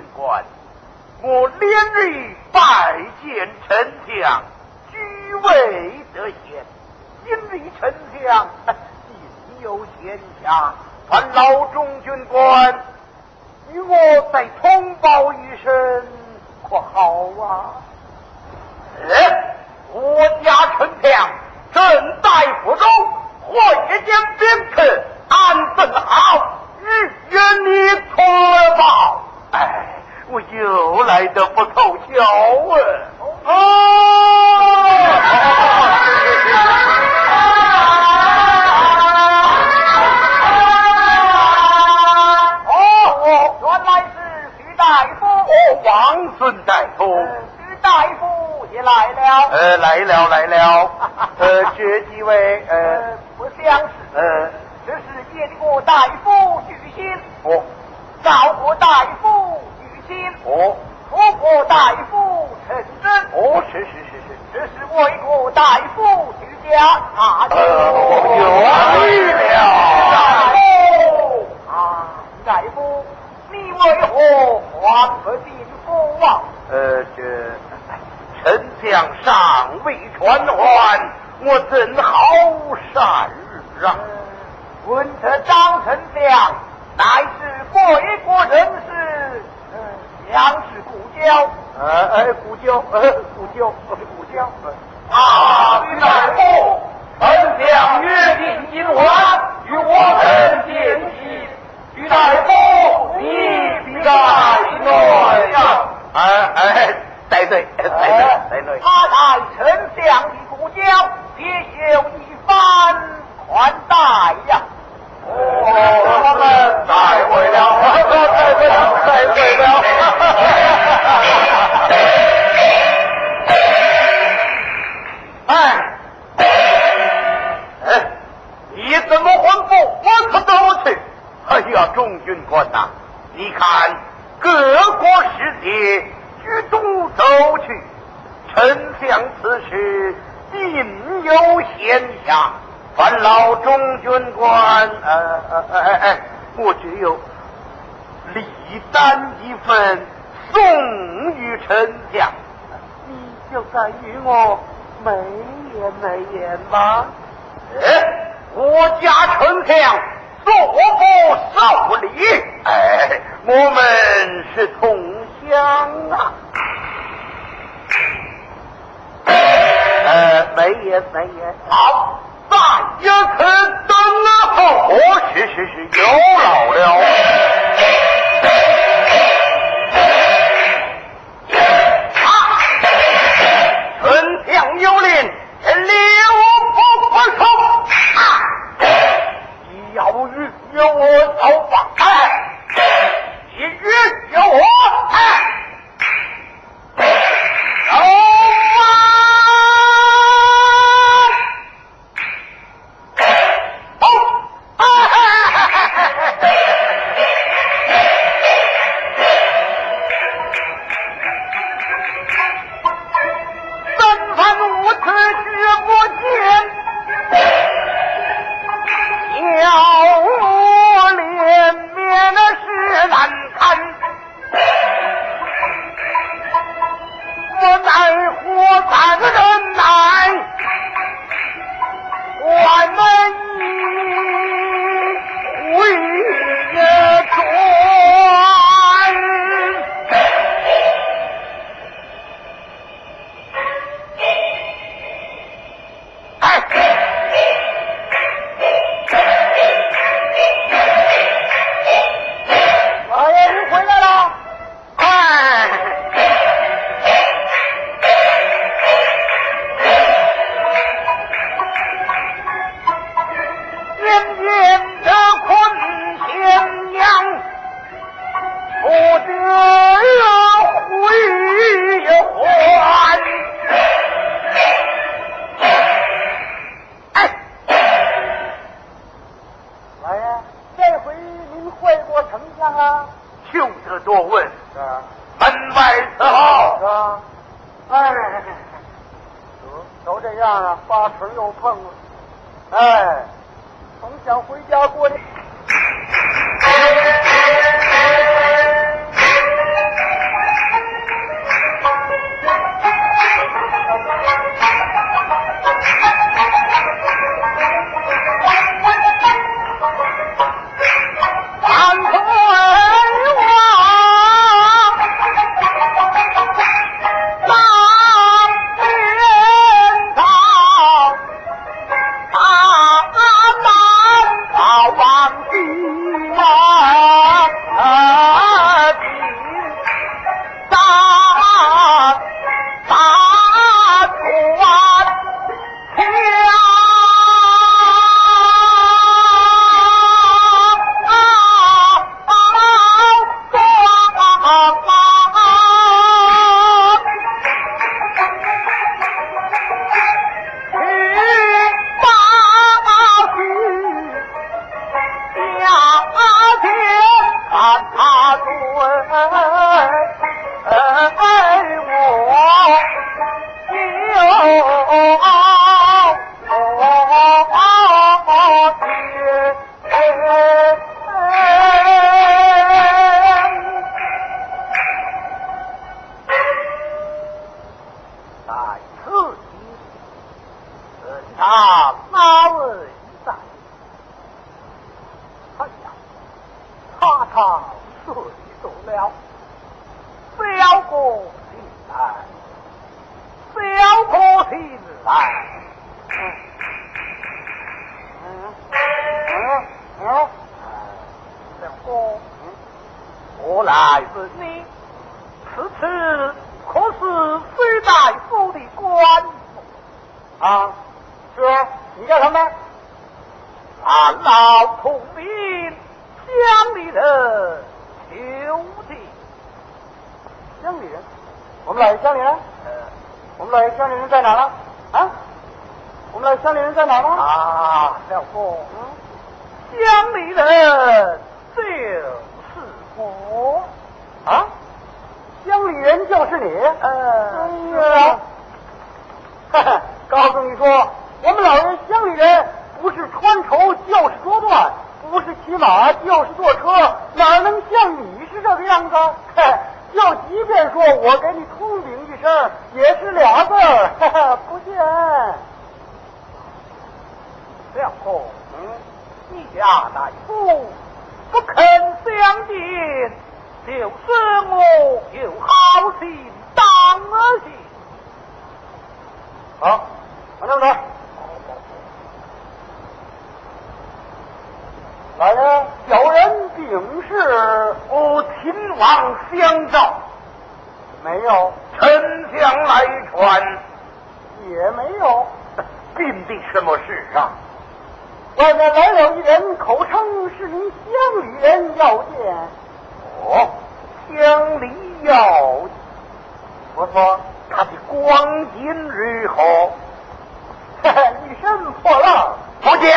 官，我连日拜见丞相，居位得贤。今日丞相应有闲暇，烦劳中军官与我再通报一声，可好啊？哎，我家丞相正在府中会见宾客，安分好，日愿你通报。哎，我又来的不凑巧啊！哦。王孙大夫，徐大夫也来了。呃，来了来了。呃，这几位呃不相识。呃，这是叶国大夫许昕。哦。赵国大夫许昕。哦。楚国大夫陈真。哦，是是是是。这是魏国大夫许家。啊，呃，我有了。大夫啊，大夫。你为何还不进府啊？呃，这丞相尚未传唤，我怎好善日啊？闻得张丞相乃是贵国人士，相是故交。呃，哎，故交，呃，故交，故交。啊，徐大夫，丞相约定今晚与我们见面。徐大夫，你必在内呀！哎哎，在内，在内，在内。他在丞相的故交，别有一番款待呀！哦，我们再会了，再会了，再会了。哎，哎，你怎么吩咐我可都去？哎呀，众军官呐、啊，你看各国使节居中走去，丞相此时定有闲暇，烦劳众军官。呃呃呃哎哎，我只有礼单一份送与丞相，你就再与我美言美言吧。哎，我家丞相做不受礼，哎，我们是同乡啊。呃，没言没言。好，在一次等候。哦，是是是，有劳了。啊，丞相有令，留不不从啊。要与有我走吧，哎，一与有我，哎，走啊！走，三番五次绝不见。要我脸面的是难看，我奈何咱人来，我们以为也转。哎。 此次可是隋大夫的官府啊？是，你叫什么？ 俺老统兵乡里人求的。 乡里人？我们老爷乡里人？呃，我们老爷乡里人在哪呢？啊？我们老爷乡里人在哪呢？ 啊，小公，嗯，乡里人就是我。 啊？乡里人就是你？ 呃， 哎呀，哈哈，告诉你说，我们老爷乡里人不是穿绸就是捉断，不是骑马就是坐车，哪能像你是这个样子？嘿，就即便说我给你通禀一声，也是俩字儿，哈哈，不见。 小公，嗯，你家大夫不肯相见，就是我有好心当儿心。 好，往这边走。老爷，小人禀是， 我秦王相召， 没有， 丞相来传， 也没有。 并的什么事啊？ 外面来了一人，口称是您乡里人要见。 哦，乡里要， 我说他的光景如何？ 嘿嘿，一身破烂。 不见。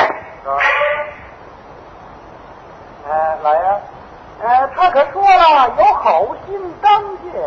哎，老爷，呃，他可说了有好心当见。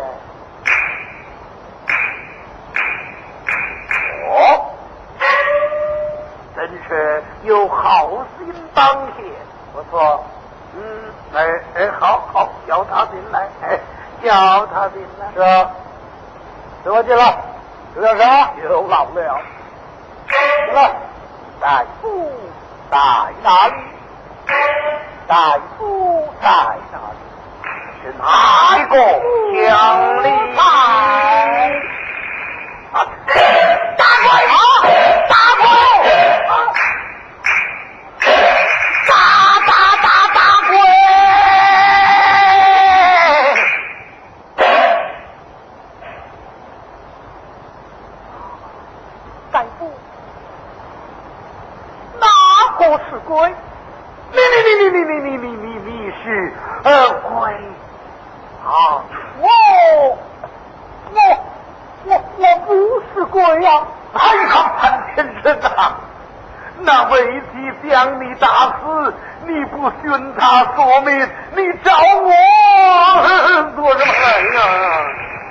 哦，真是有好心当先。 不错， 嗯，哎哎，好好，叫他进来，哎，叫他进来。 是啊，随我进来。有点啥？ 有老了。 进来。 大夫在哪里？大夫在哪里？是哪一个乡里？啊！大鬼！大鬼！大大大大鬼！ 大夫，哪个是鬼？ 你你你你你你你你你是呃鬼啊！ 我我我我不是鬼呀、啊！ 哎呀，潘先生啊，那为妻将你打死，你不寻他索命，你找我做什么来呀？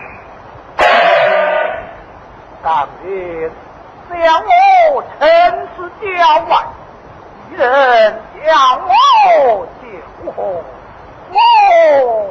当年将我陈氏郊外，一人将我救活，我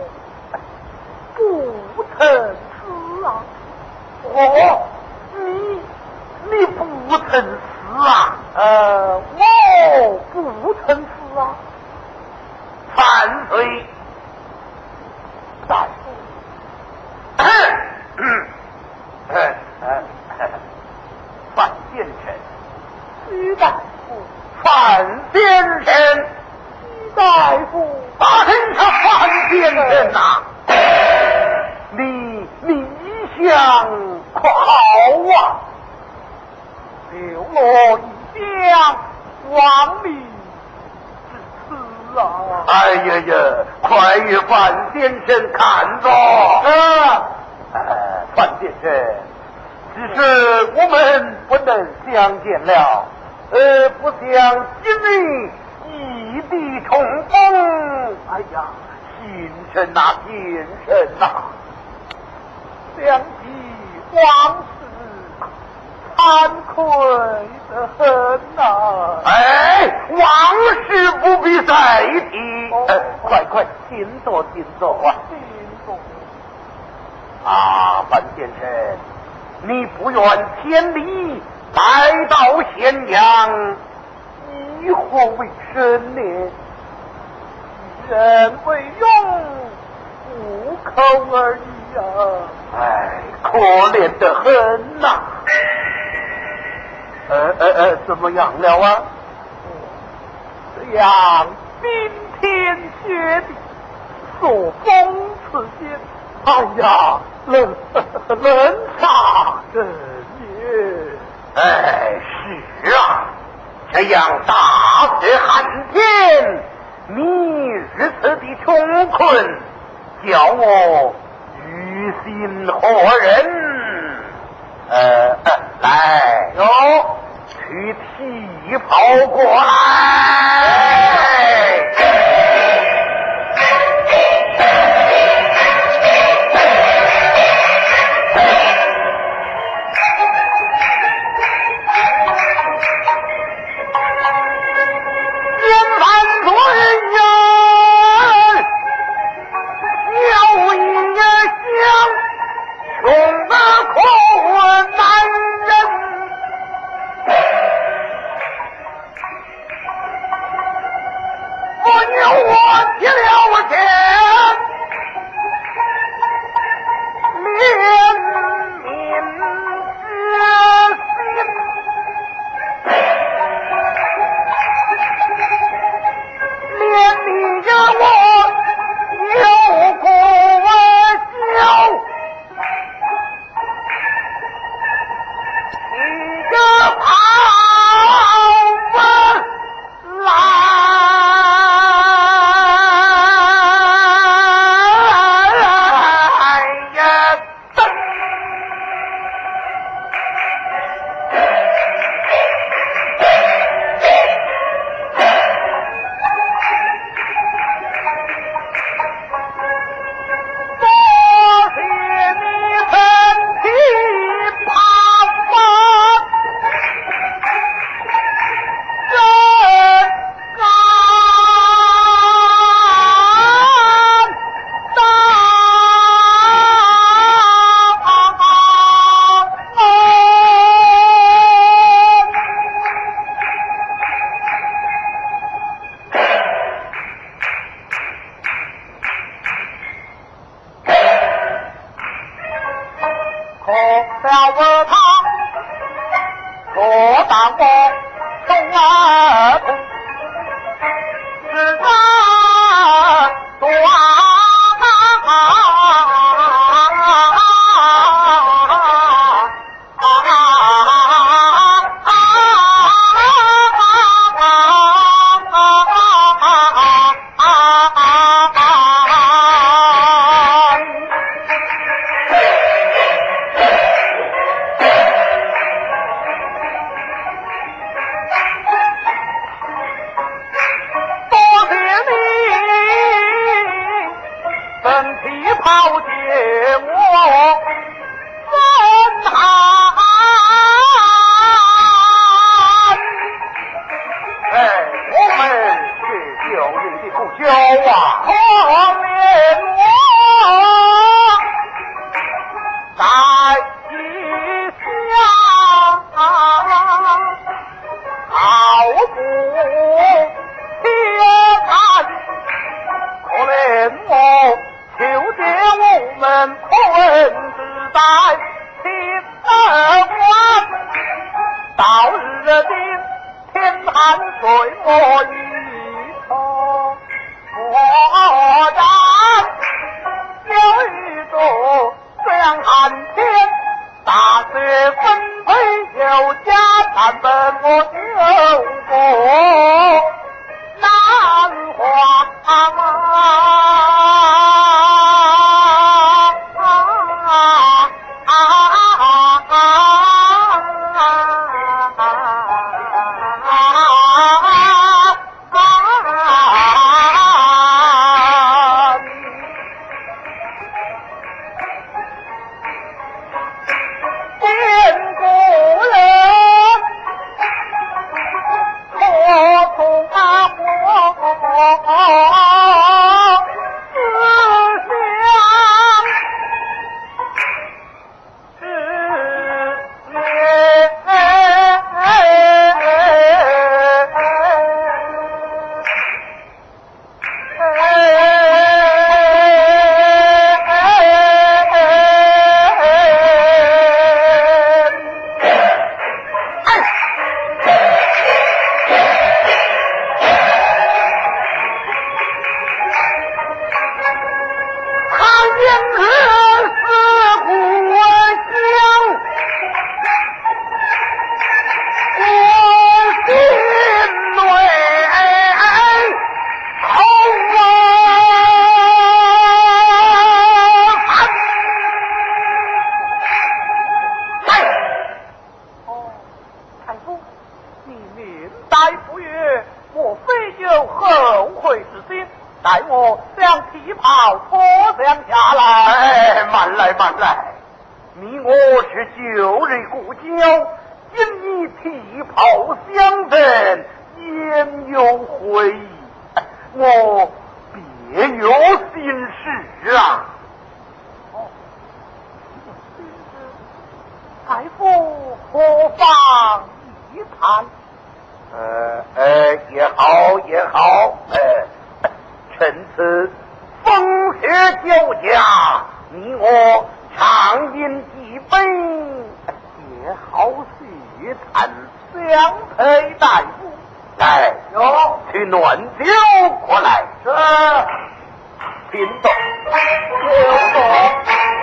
不曾死啊！ 我，你你不曾死啊？ 呃，我不曾死啊！ 犯罪， 大夫， 嗯嗯嗯，范先生， 徐大夫， 范先生， 徐大夫， 啊，真是范先生呐！你你一向可好啊？ 流落异乡，亡命至此啊！ 哎呀呀，快与范先生看着。 啊， 呃，范先生，只是我们不能相见了，呃，不想今日异地重逢。哎呀，先生呐，先生呐， 想起往事，惭愧的很呐、 哎，往事不必再提。 哦呃，快快，请坐，请坐啊！ 心中啊，范先生，你不远千里来到咸阳，以何为生呢？ 人为用，无口而已啊！ 哎，可怜得很呐、呃呃呃，怎么样了啊？ 这样冰天雪地，所封此间， 哎呀，冷冷煞人也！ 哎，是啊，这样大水寒天，你如此的穷困，叫我于心何忍？呃，来哟，去提袍过来。 原来你我是旧日故交，今你剃袍相赠，焉有悔意？我别有心事啊！ 哦，太傅何妨一谈？ 呃呃，也好也好，呃，趁此风雪交加，你我畅饮几杯，也好叙谈相陪大夫。来， 有去暖酒过来。 是， 请走。 有走。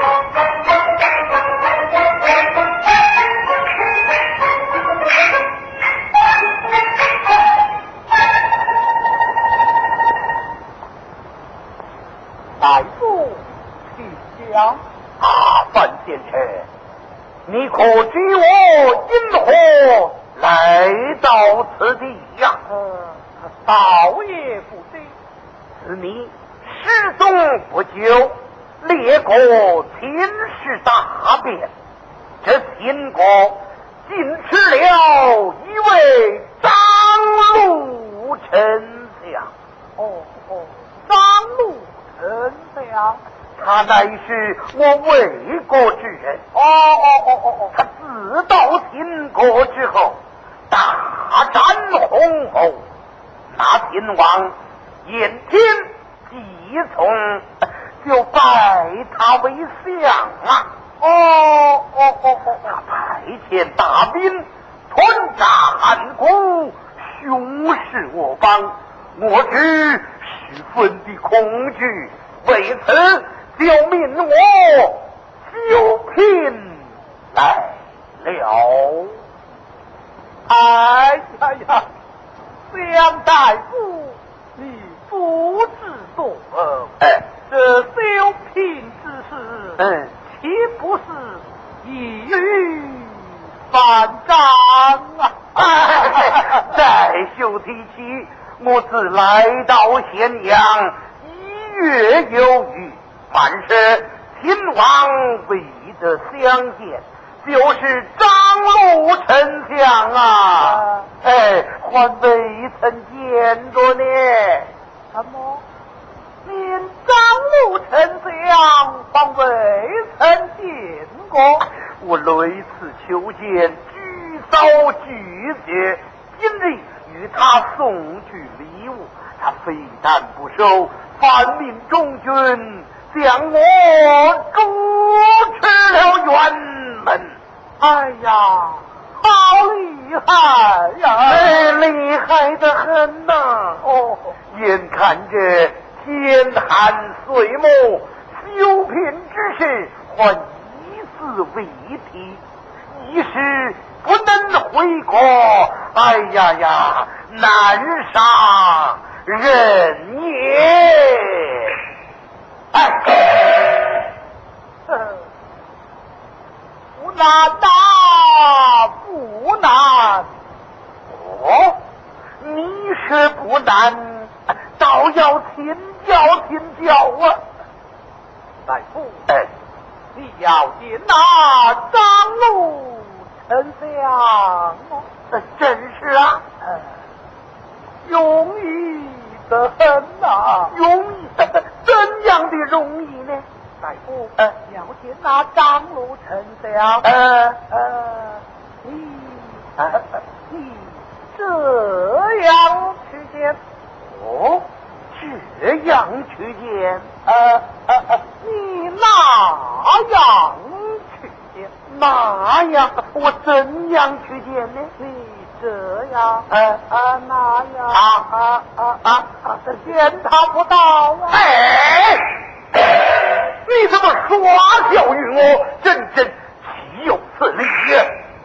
大夫，请讲。 啊，范先生，你可知我因何来到此地呀？ 呃，倒也不知。 此你失踪不久，列国亲事大变，这秦国竟吃了一位张禄丞相。 哦哦，张禄丞相。 他乃是我魏国之人。 哦哦哦哦哦， 他自到秦国之后，大展宏侯，那秦王眼天既从，就拜他为相啊。 哦哦哦哦， 他派遣大兵吞炸汉宫，凶势我方，我只十分的恐惧，为此就命我修聘来了。 哎呀呀，梁大夫，你不知多恶， 哎， 这修聘之事， 嗯， 岂不是一语反章啊？ 哎，再休提起，我自来到咸阳一月有余，凡是秦王未得相见，就是张禄丞相啊，哎，还未曾见着呢。 什么？连张禄丞相还未曾见过？ 我屡次求见，举遭拒绝。今日与他送去礼物，他非但不收，反命中军将我诛吃了辕门。 哎呀，好厉害呀！ 哎，厉害得很呐、啊！ 哦， 眼看着天寒岁暮，修聘之事还一字未提，一时不能回国。哎呀呀，难杀人也！哎， 呃，不难呐，不难。 哦，你是不难，倒要请教请教啊！ 大夫， 哎， 你要见那张禄丞相吗？ 这真是啊， 呃，容易得很呐、 容易怎怎样的容易呢？ 大夫， 呃要见那张禄丞相， 呃呃，你呃你这样去见， 哦，这样去见， 呃呃呃，你哪样去见？ 那样我怎样去见呢？ 你这样， 呃啊那样， 啊啊啊啊啊，见他不到啊！ 哎，你怎么耍笑于我？真真岂有此理呀！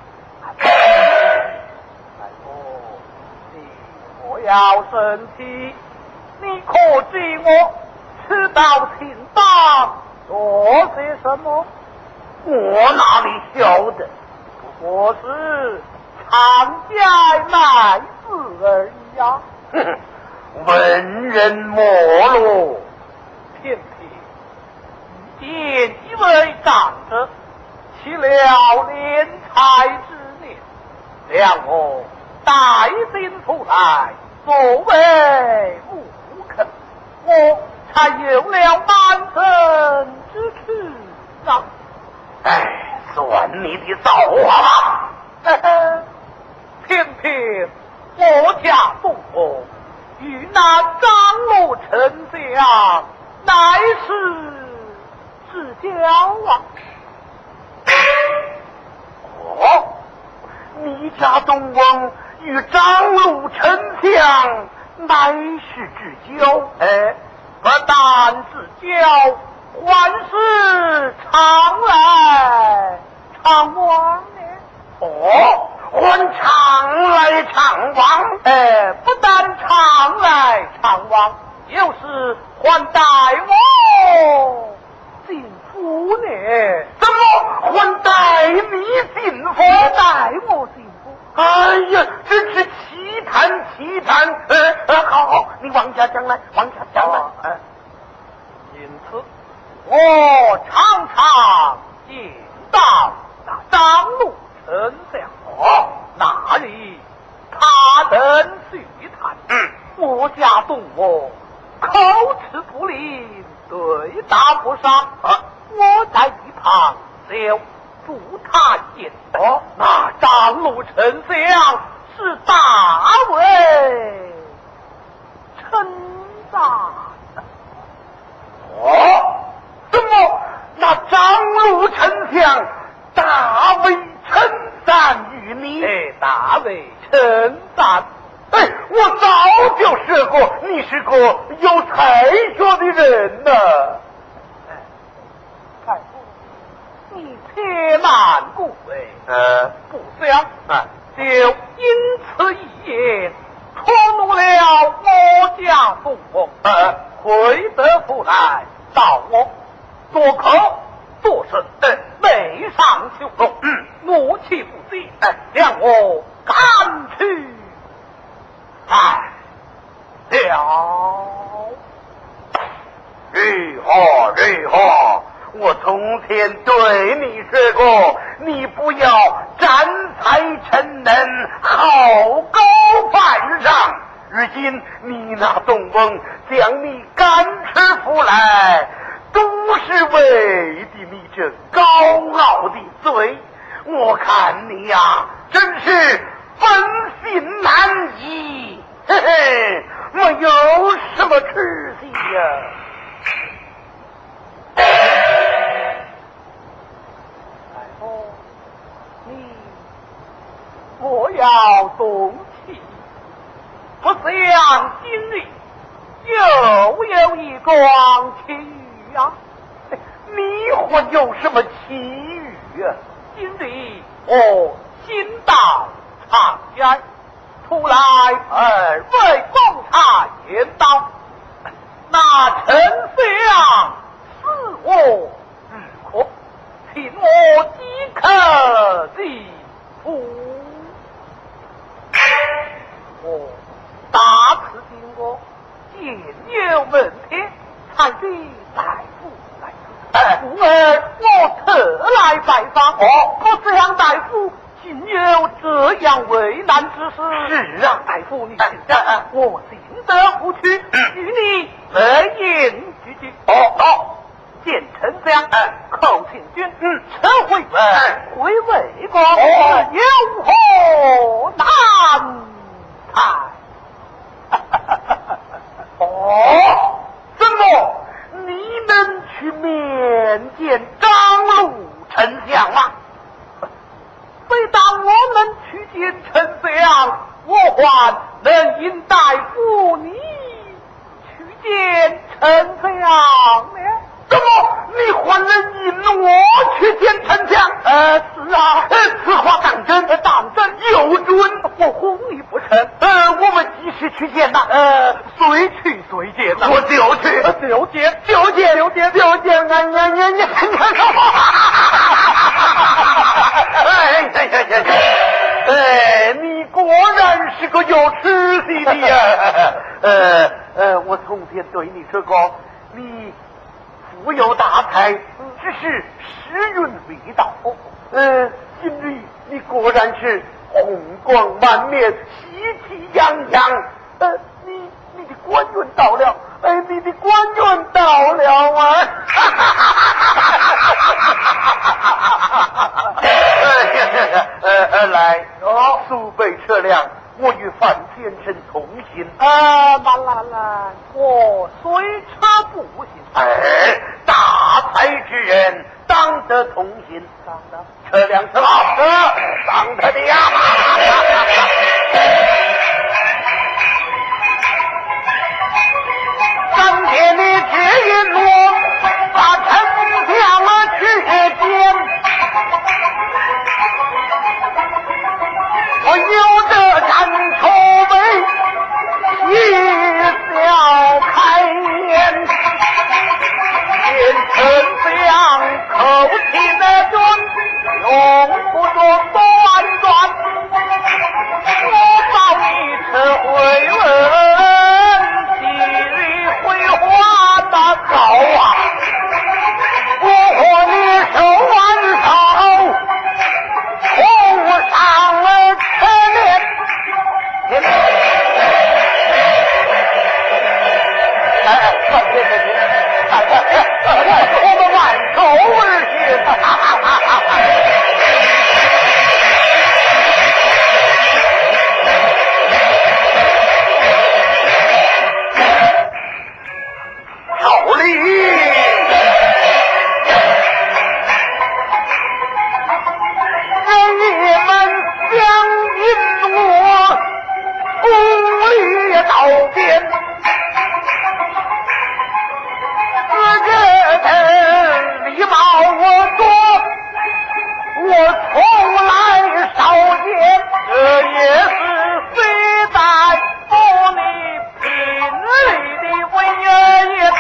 大夫，你不要生气，你可知我此到秦邦做些什么？ 我哪里晓得？ 不过是藏家卖字而已呀、 哼哼，文人墨路， 偏偏见一位长者，起了敛财之念，让我带进府来作为误客，我才有了满身之躯啊！ 哎，算你的造化吧！ 嘿嘿，偏偏我家父母与那张罗丞相乃是至交啊！ 哦，你家东翁与张鲁丞相乃是至交， 哎，不但至交，还是常来常往呢。 哦，还常来常往， 哎，不但常来常往，就是还带我进府呢。 怎么还带你进府？ 带我进府？ 哎呀，真是奇谈奇谈！呃呃，好好，你往下讲来，往下讲来。 哎、哦，因此我常常见到那张禄丞相， 哦， 那里他等叙谈， 嗯， 我家动我口齿不灵，对答不上， 啊， 我在一旁就助他言。 哦， 那张禄丞相是大为称赞。 哦，怎么那张禄丞相大为称赞于你？ 哎，大为称赞。 哎，我早就说过，你是个有才学的人呢。 太傅，你且慢顾为， 呃， 不想啊， 就因此一言，触怒了我家父母， 呃， 回得府来找我，做口做声， 呃， 背上羞辱， 嗯， 怒气不息，哎，让我赶去。哎，了。 如何如何？我从前对你说过，你不要占才成能，好高犯上。如今你那东翁将你赶出府来，都是为的你这高傲的罪。我看你呀、啊，真是本性难移，嘿嘿，没有什么出息呀。 太后，你不要动气，不想今日又有一桩奇遇啊！ 你还有什么奇遇啊？ 今日我新到长街，出来二位公差言道，那丞相是我日可，请我即刻进府。我大此经过，见有问题，才得大夫来此。故而我特来拜访， 哦， 不想大夫竟有这样为难之事。 是啊， 大夫你请讲，我进得府去，与你来言句句。 哦哦， 见丞相，寇请君， 嗯， 陈回哎回魏国， 哦有何难才？ 哦，怎么你能去面见张禄丞相吗？ 非当我能去见丞相，我还能引大夫你去见丞相呢？ 怎么你还能引我去见丞相？ 呃，是啊， 呃，此话当真？ 当真有准。 我哄你不成？ 呃，我们几时去见呐？ 呃，随去随见呐。 我就去， 就见， 就见， 就见， 就见，俺俺俺俺，哎呀呀呀呀！哎，你果然是个有出息的呀！呃呃，我从前对你说过，你富有大才，只是时运未到。呃，今日你果然是红光满面，喜气洋洋。呃，你你的官运到了，哎，你的官运到了啊！哈哈哈！呃呃，来，哦，速备车辆，我与范先生同行。 啊，来来来，我随车步行。 哎，大才之人当得同行。 当得。 车辆是好车，当他的呀！当天的指引我，把丞相了去见。我有这战筹备，一笑开颜。见丞相口气的准，用不着端端。我报你此回文，几回话的好啊！我和你手挽手，红上了车面。哎哎，快别别别！我们挽手而行。哈哈哈哈哈！好礼！人们相信我，功力到边。这个礼貌我多，我从来少见，这也是非但不你品里的为原因。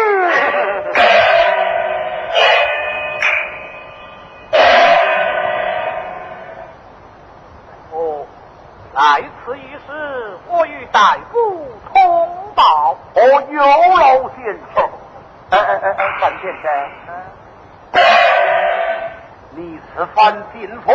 哦，来此一事，我与大夫通报。哦，有劳先生。哎哎哎哎，范先生，你此番进府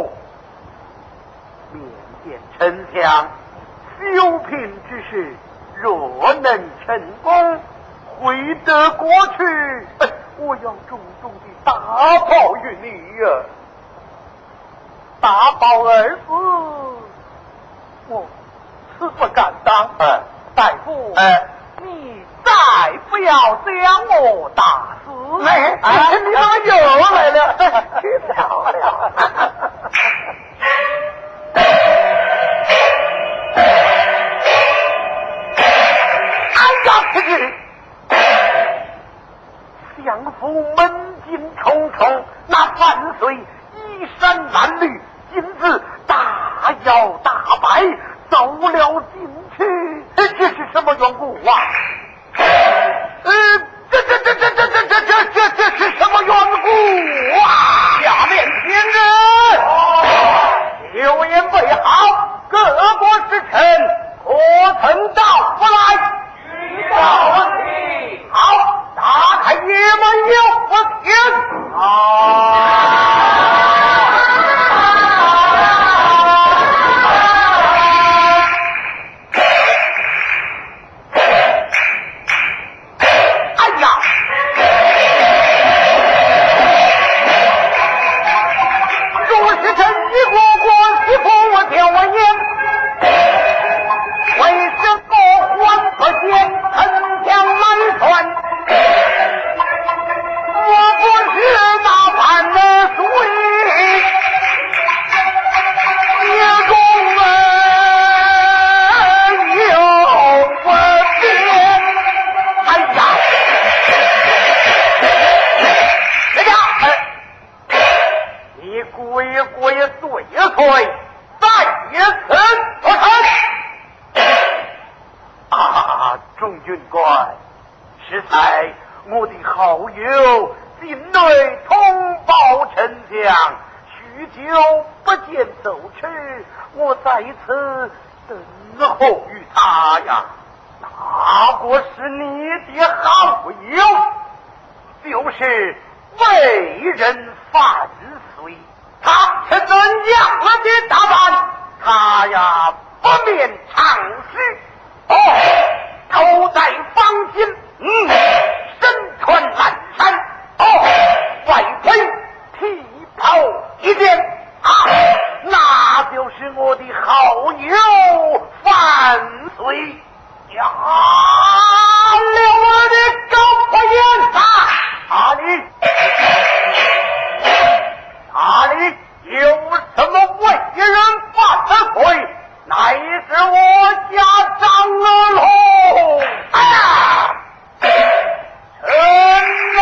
面见丞相，修平之事，若能成功，回得过去，哎，我要重重的大报于你呀、啊！大报二字，我此不敢当。哎，大夫，哎，你再不要将我打死！哎，哎你怎么又来了？去漂亮！哎呀，这是相府门禁重重，那万岁衣衫褴褛，今日大摇大摆，走了进去，这是什么缘故啊？呃，这这这这这这这这这这是什么缘故啊？下面听人，有言备好，各国之臣可曾到府来？ 举到题。 好，打开爷们有我听。 啊。我的好友进内通报丞相，许久不见走迟，我在此等候于他呀。哪个是你的好友？ 就是为人犯罪，他是怎样的打扮？他呀不面常识，哦，头戴方巾，嗯，身穿蓝衫，哦，外披旗袍一件啊，那就是我的好友范绥呀！了我的高破眼啊！哪里哪里有什么为人犯的罪？乃是我家长儿喽！哎呀，臣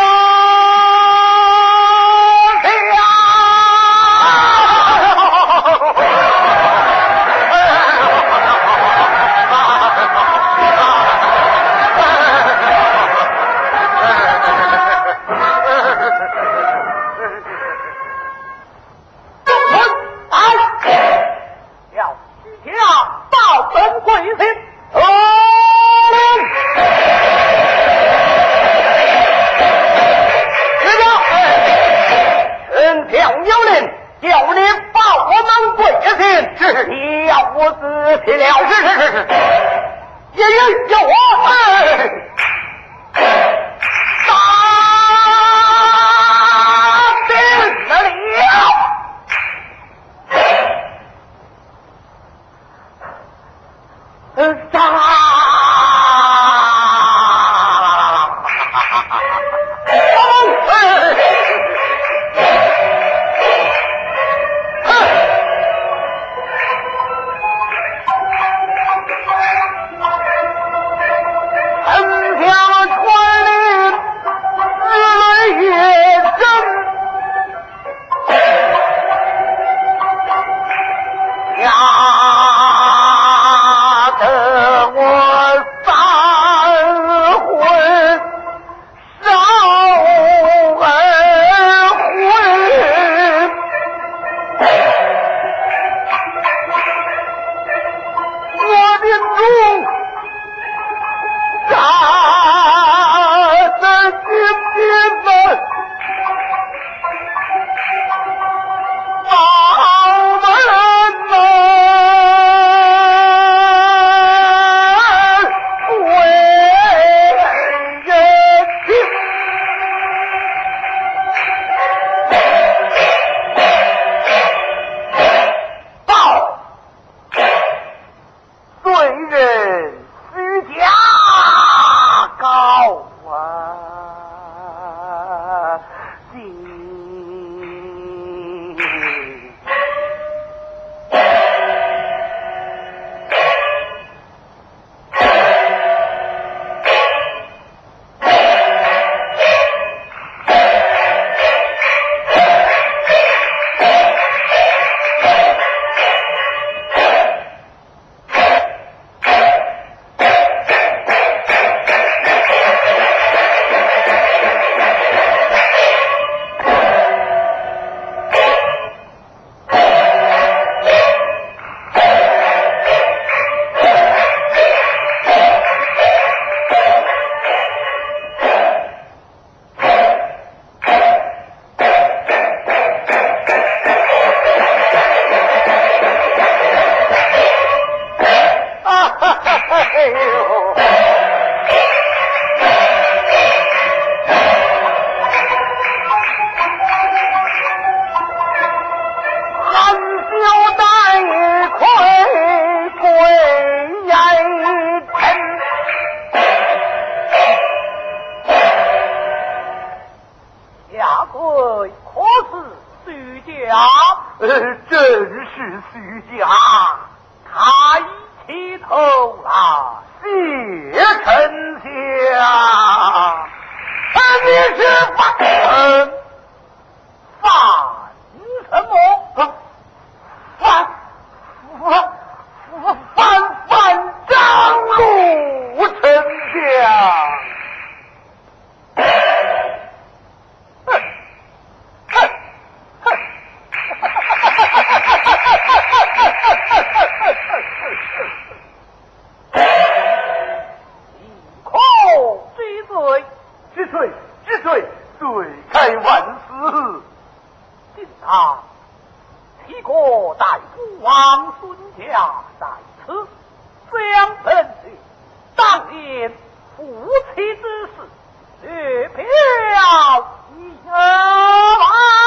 进堂，齐国大夫王孙家在此，相本是当年夫妻之事，略表一二。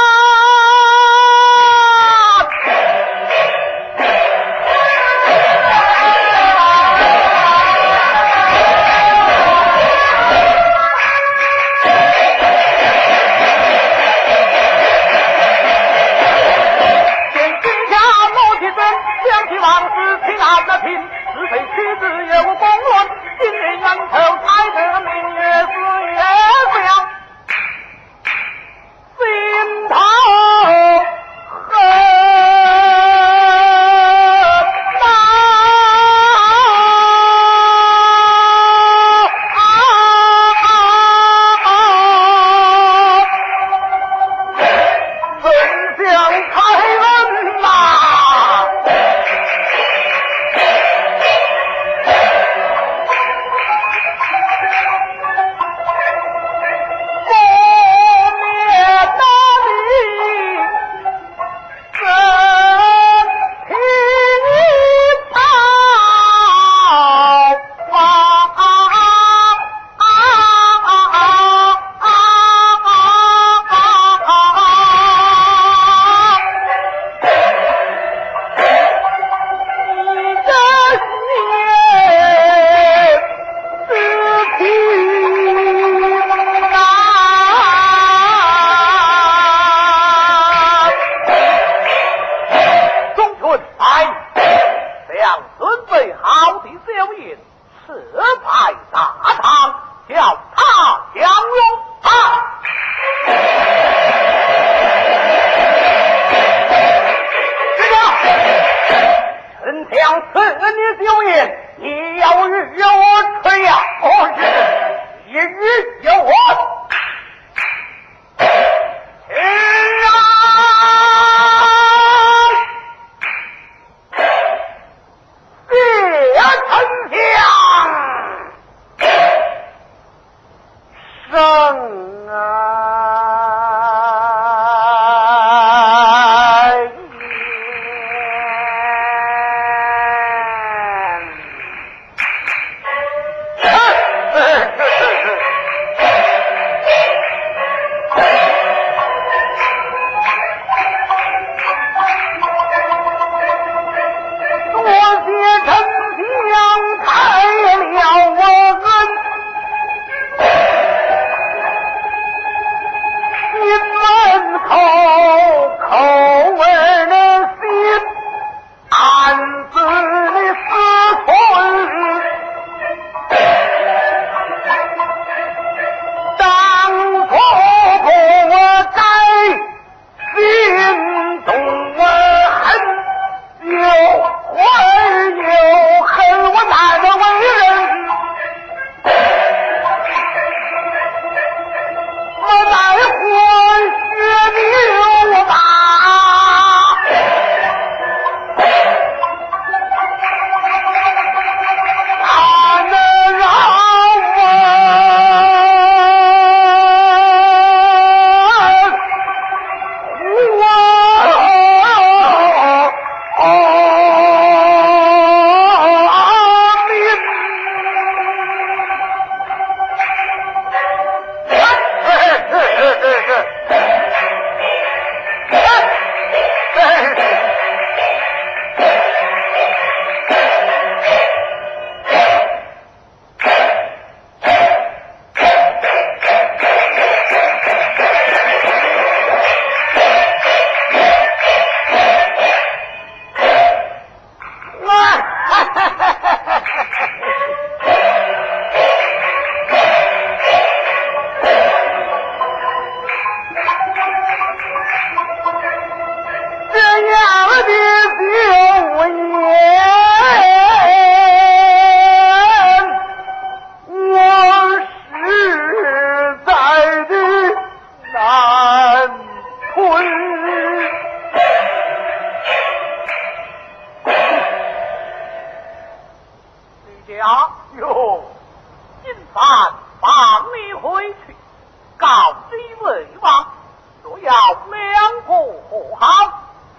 往事平安的平，是非曲子有公论，今日恩仇才得明月是月亮。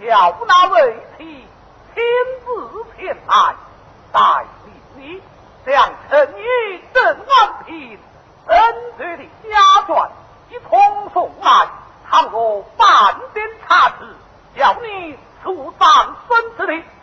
叫那为妻亲自前来，代理你将陈毅郑安平恩罪的家传一同送来，倘若半点差池，叫你出丧孙子的。